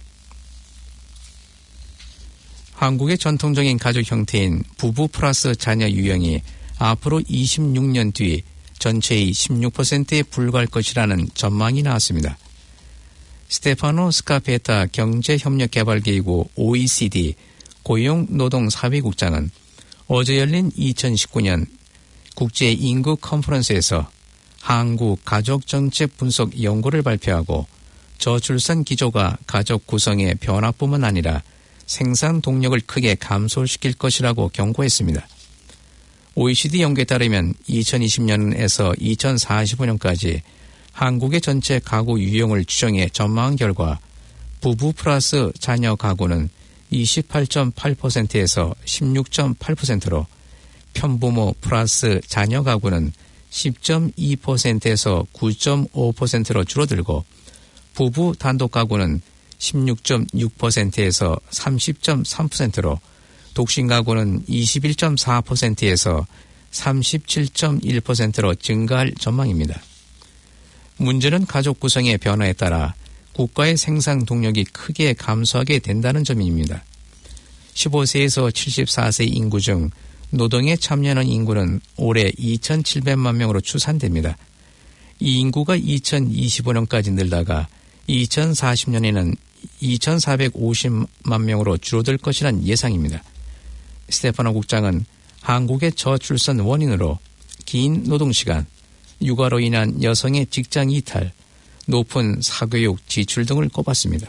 Speaker 6: 한국의 전통적인 가족 형태인 부부 플러스 자녀 유형이 앞으로 이십육 년 뒤 전체의 십육 퍼센트에 불과할 것이라는 전망이 나왔습니다. 스테파노 스카페타 경제협력개발기구 오이시디 고용노동사회국장은 어제 열린 이천십구 년 국제인구 컨퍼런스에서 한국 가족정책 분석 연구를 발표하고 저출산 기조가 가족 구성의 변화뿐만 아니라 생산 동력을 크게 감소시킬 것이라고 경고했습니다. 오이시디 연구에 따르면 이천이십 년에서 이천사십오 년까지 한국의 전체 가구 유형을 추정해 전망한 결과 부부 플러스 자녀 가구는 이십팔 점 팔 퍼센트에서 십육 점 팔 퍼센트로 편부모 플러스 자녀 가구는 십 점 이 퍼센트에서 구 점 오 퍼센트로 줄어들고 부부 단독 가구는 십육 점 육 퍼센트에서 삼십 점 삼 퍼센트로 독신 가구는 이십일 점 사 퍼센트에서 삼십칠 점 일 퍼센트로 증가할 전망입니다. 문제는 가족 구성의 변화에 따라 국가의 생산 동력이 크게 감소하게 된다는 점입니다. 십오 세에서 칠십사 세 인구 중 노동에 참여하는 인구는 올해 이천칠백만 명으로 추산됩니다. 이 인구가 이천이십오 년까지 늘다가 이천사십 년에는 이천사백오십만 명으로 줄어들 것이란 예상입니다. 스테파노 국장은 한국의 저출산 원인으로 긴 노동시간, 육아로 인한 여성의 직장 이탈, 높은 사교육 지출 등을 꼽았습니다.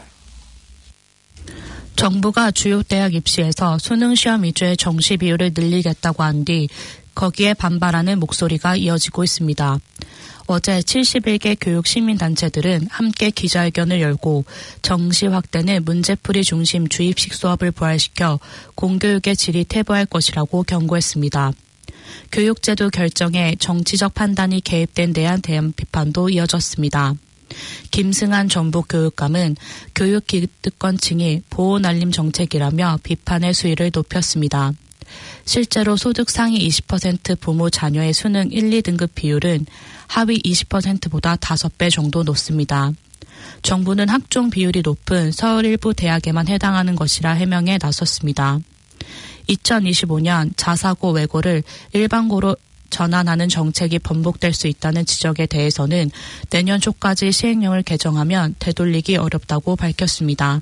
Speaker 9: 정부가 주요 대학 입시에서 수능 시험 위주의 정시 비율을 늘리겠다고 한 뒤 거기에 반발하는 목소리가 이어지고 있습니다. 어제 칠십일 개 교육 시민단체들은 함께 기자회견을 열고 정시 확대는 문제풀이 중심 주입식 수업을 부활시켜 공교육의 질이 퇴보할 것이라고 경고했습니다. 교육제도 결정에 정치적 판단이 개입된 데에 대한 비판도 이어졌습니다. 김승한 전북 교육감은 교육기득권층이 보호날림 정책이라며 비판의 수위를 높였습니다. 실제로 소득 상위 이십 퍼센트 부모 자녀의 수능 일, 이 등급 비율은 하위 이십 퍼센트보다 다섯 배 정도 높습니다. 정부는 학종 비율이 높은 서울 일부 대학에만 해당하는 것이라 해명에 나섰습니다. 이천이십오 년 자사고 외고를 일반고로 전환하는 정책이 번복될 수 있다는 지적에 대해서는 내년 초까지 시행령을 개정하면 되돌리기 어렵다고 밝혔습니다.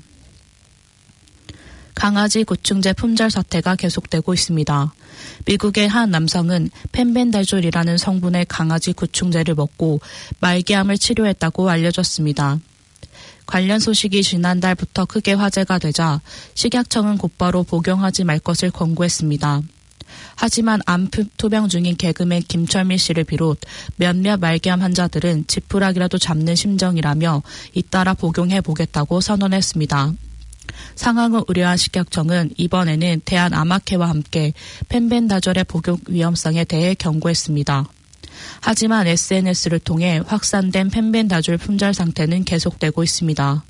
Speaker 9: 강아지 구충제 품절 사태가 계속되고 있습니다. 미국의 한 남성은 펜벤다졸이라는 성분의 강아지 구충제를 먹고 말기암을 치료했다고 알려졌습니다. 관련 소식이 지난달부터 크게 화제가 되자 식약청은 곧바로 복용하지 말 것을 권고했습니다. 하지만 암 투병 중인 개그맨 김철민 씨를 비롯 몇몇 말기암 환자들은 지푸라기라도 잡는 심정이라며 잇따라 복용해보겠다고 선언했습니다. 상황을 우려한 식약청은 이번에는 대한암학회와 함께 펜벤다졸의 복용 위험성에 대해 경고했습니다. 하지만 에스엔에스를 통해 확산된 펜벤다졸 품절 상태는 계속되고 있습니다.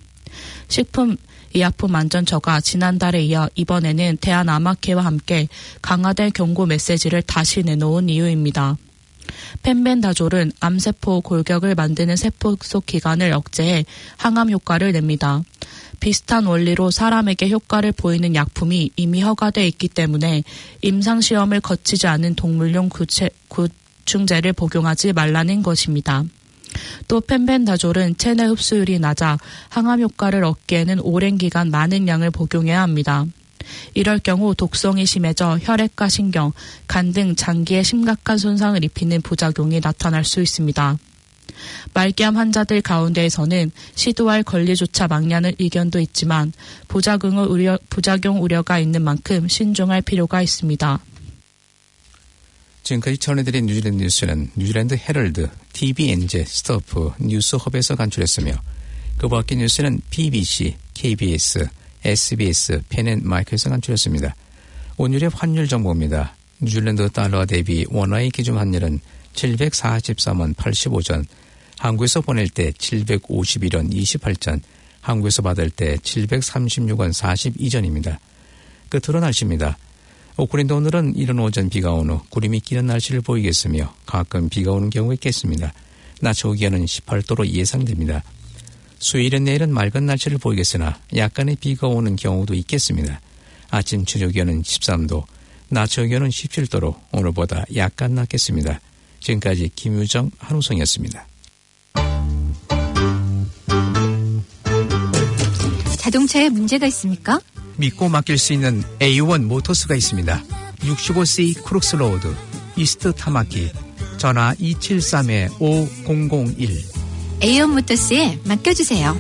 Speaker 9: 식품의약품안전처가 지난달에 이어 이번에는 대한암학회와 함께 강화된 경고 메시지를 다시 내놓은 이유입니다. 펜벤다졸은 암세포 골격을 만드는 세포 속 기관을 억제해 항암 효과를 냅니다. 비슷한 원리로 사람에게 효과를 보이는 약품이 이미 허가돼 있기 때문에 임상시험을 거치지 않은 동물용 구체, 구충제를 복용하지 말라는 것입니다. 또 펜벤다졸은 체내 흡수율이 낮아 항암 효과를 얻기에는 오랜 기간 많은 양을 복용해야 합니다. 이럴 경우 독성이 심해져 혈액과 신경, 간 등 장기에 심각한 손상을 입히는 부작용이 나타날 수 있습니다. 말기암 환자들 가운데에서는 시도할 권리조차 막냐는 의견도 있지만 부작용을 우려, 부작용 우려가 있는 만큼 신중할 필요가 있습니다.
Speaker 6: 지금까지 전해드린 뉴질랜드 뉴스는 뉴질랜드 헤럴드, 티비엔제, 스토프, 뉴스허브에서 간추렸으며 그 밖의 뉴스는 비비씨, 케이비에스, 에스비에스, 펜앤마이크에서 간추렸습니다. 오늘의 환율 정보입니다. 뉴질랜드 달러 대비 원화의 기준 환율은 칠백사십삼 원 팔십오 전, 한국에서 보낼 때 칠백오십일 원 이십팔 전, 한국에서 받을 때 칠백삼십육 원 사십이 전입니다. 끝으로 날씨입니다. 오클랜드 오늘은 이른 오전 비가 온 후 구름이 끼는 날씨를 보이겠으며 가끔 비가 오는 경우가 있겠습니다. 낮 최고 기온은 십팔 도로 예상됩니다. 수요일은 내일은 맑은 날씨를 보이겠으나 약간의 비가 오는 경우도 있겠습니다. 아침 최저 기온은 십삼 도, 낮 최고 기온은 십칠 도로 오늘보다 약간 낮겠습니다. 지금까지 김유정 한우성이었습니다.
Speaker 17: 자동차에 문제가 있습니까?
Speaker 6: 믿고 맡길 수 있는 에이 원 모터스가 있습니다. 육십오 씨 크룩스 로드, 이스트 타마키, 전화 이칠삼 오공공일.
Speaker 17: 에이 원 모터스에 맡겨주세요.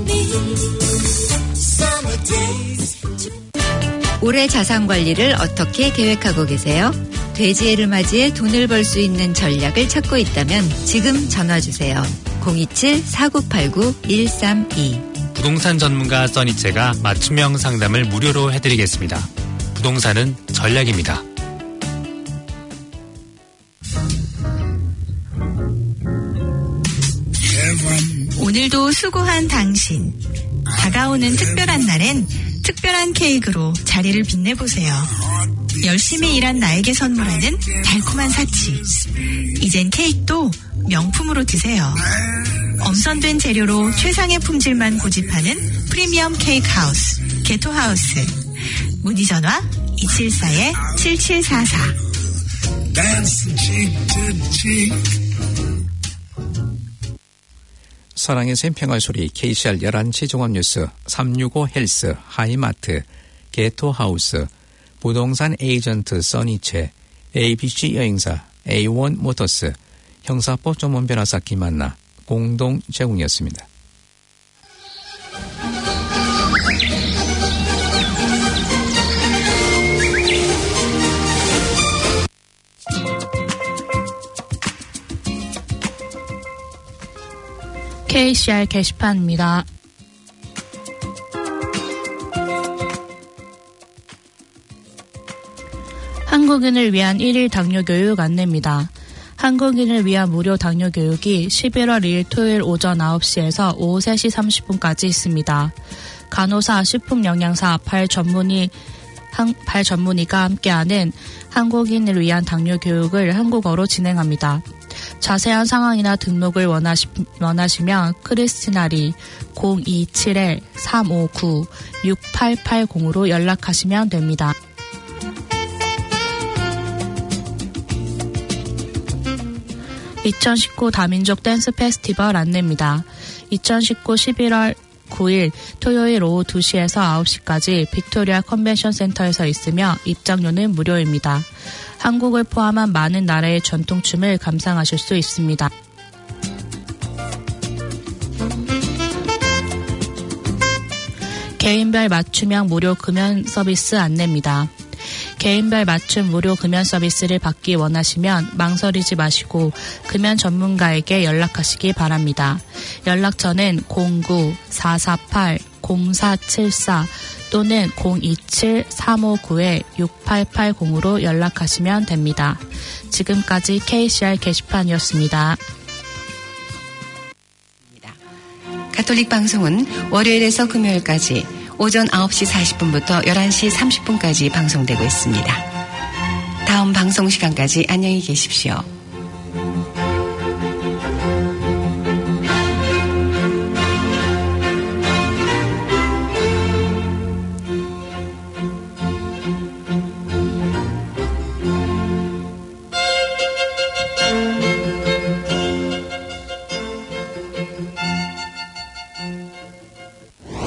Speaker 4: 올해 자산 관리를 어떻게 계획하고 계세요? 돼지해를 맞이해 돈을 벌 수 있는 전략을 찾고 있다면 지금 전화주세요. 공이칠 사구팔구 일삼이.
Speaker 8: 부동산 전문가 써니체가 맞춤형 상담을 무료로 해드리겠습니다. 부동산은 전략입니다.
Speaker 7: 오늘도 수고한 당신. 다가오는 특별한 날엔 특별한 케이크로 자리를 빛내보세요. 열심히 일한 나에게 선물하는 달콤한 사치. 이젠 케이크도 명품으로 드세요. 엄선된 재료로 최상의 품질만 고집하는 프리미엄 케이크 하우스, 게토 하우스. 문의 전화 이칠사 칠칠사사.
Speaker 6: 사랑의 샘 평화소리 케이씨알 열한 시 종합뉴스 삼육오 헬스 하이마트 게토하우스 부동산 에이전트 써니체 에이비씨 여행사 에이원 모터스 형사법 전문 변호사 김한나 공동 제공이었습니다.
Speaker 9: 케이씨알 게시판입니다. 한국인을 위한 일일 당뇨교육 안내입니다. 한국인을 위한 무료 당뇨교육이 십일월 이일 토요일 오전 아홉 시에서 오후 세 시 삼십 분까지 있습니다. 간호사, 식품영양사, 발 전문의, 한, 발 전문의가 함께하는 한국인을 위한 당뇨교육을 한국어로 진행합니다. 자세한 상황이나 등록을 원하시, 원하시면 크리스티나리 공이칠 삼오구 육팔팔공으로 연락하시면 됩니다. 이천십구 다민족 댄스 페스티벌 안내입니다. 이천십구 십일월 구일 토요일 오후 두 시에서 아홉 시까지 빅토리아 컨벤션 센터에서 있으며 입장료는 무료입니다. 한국을 포함한 많은 나라의 전통춤을 감상하실 수 있습니다. 개인별 맞춤형 무료 금연 서비스 안내입니다. 개인별 맞춤 무료 금연 서비스를 받기 원하시면 망설이지 마시고 금연 전문가에게 연락하시기 바랍니다. 연락처는 공구 사사팔 공사칠사 또는 공이칠 삼오구 육팔팔공으로 연락하시면 됩니다. 지금까지 케이씨알 게시판이었습니다.
Speaker 1: 가톨릭 방송은 월요일에서 금요일까지 오전 아홉 시 사십 분부터 열한 시 삼십 분까지 방송되고 있습니다. 다음 방송 시간까지 안녕히 계십시오.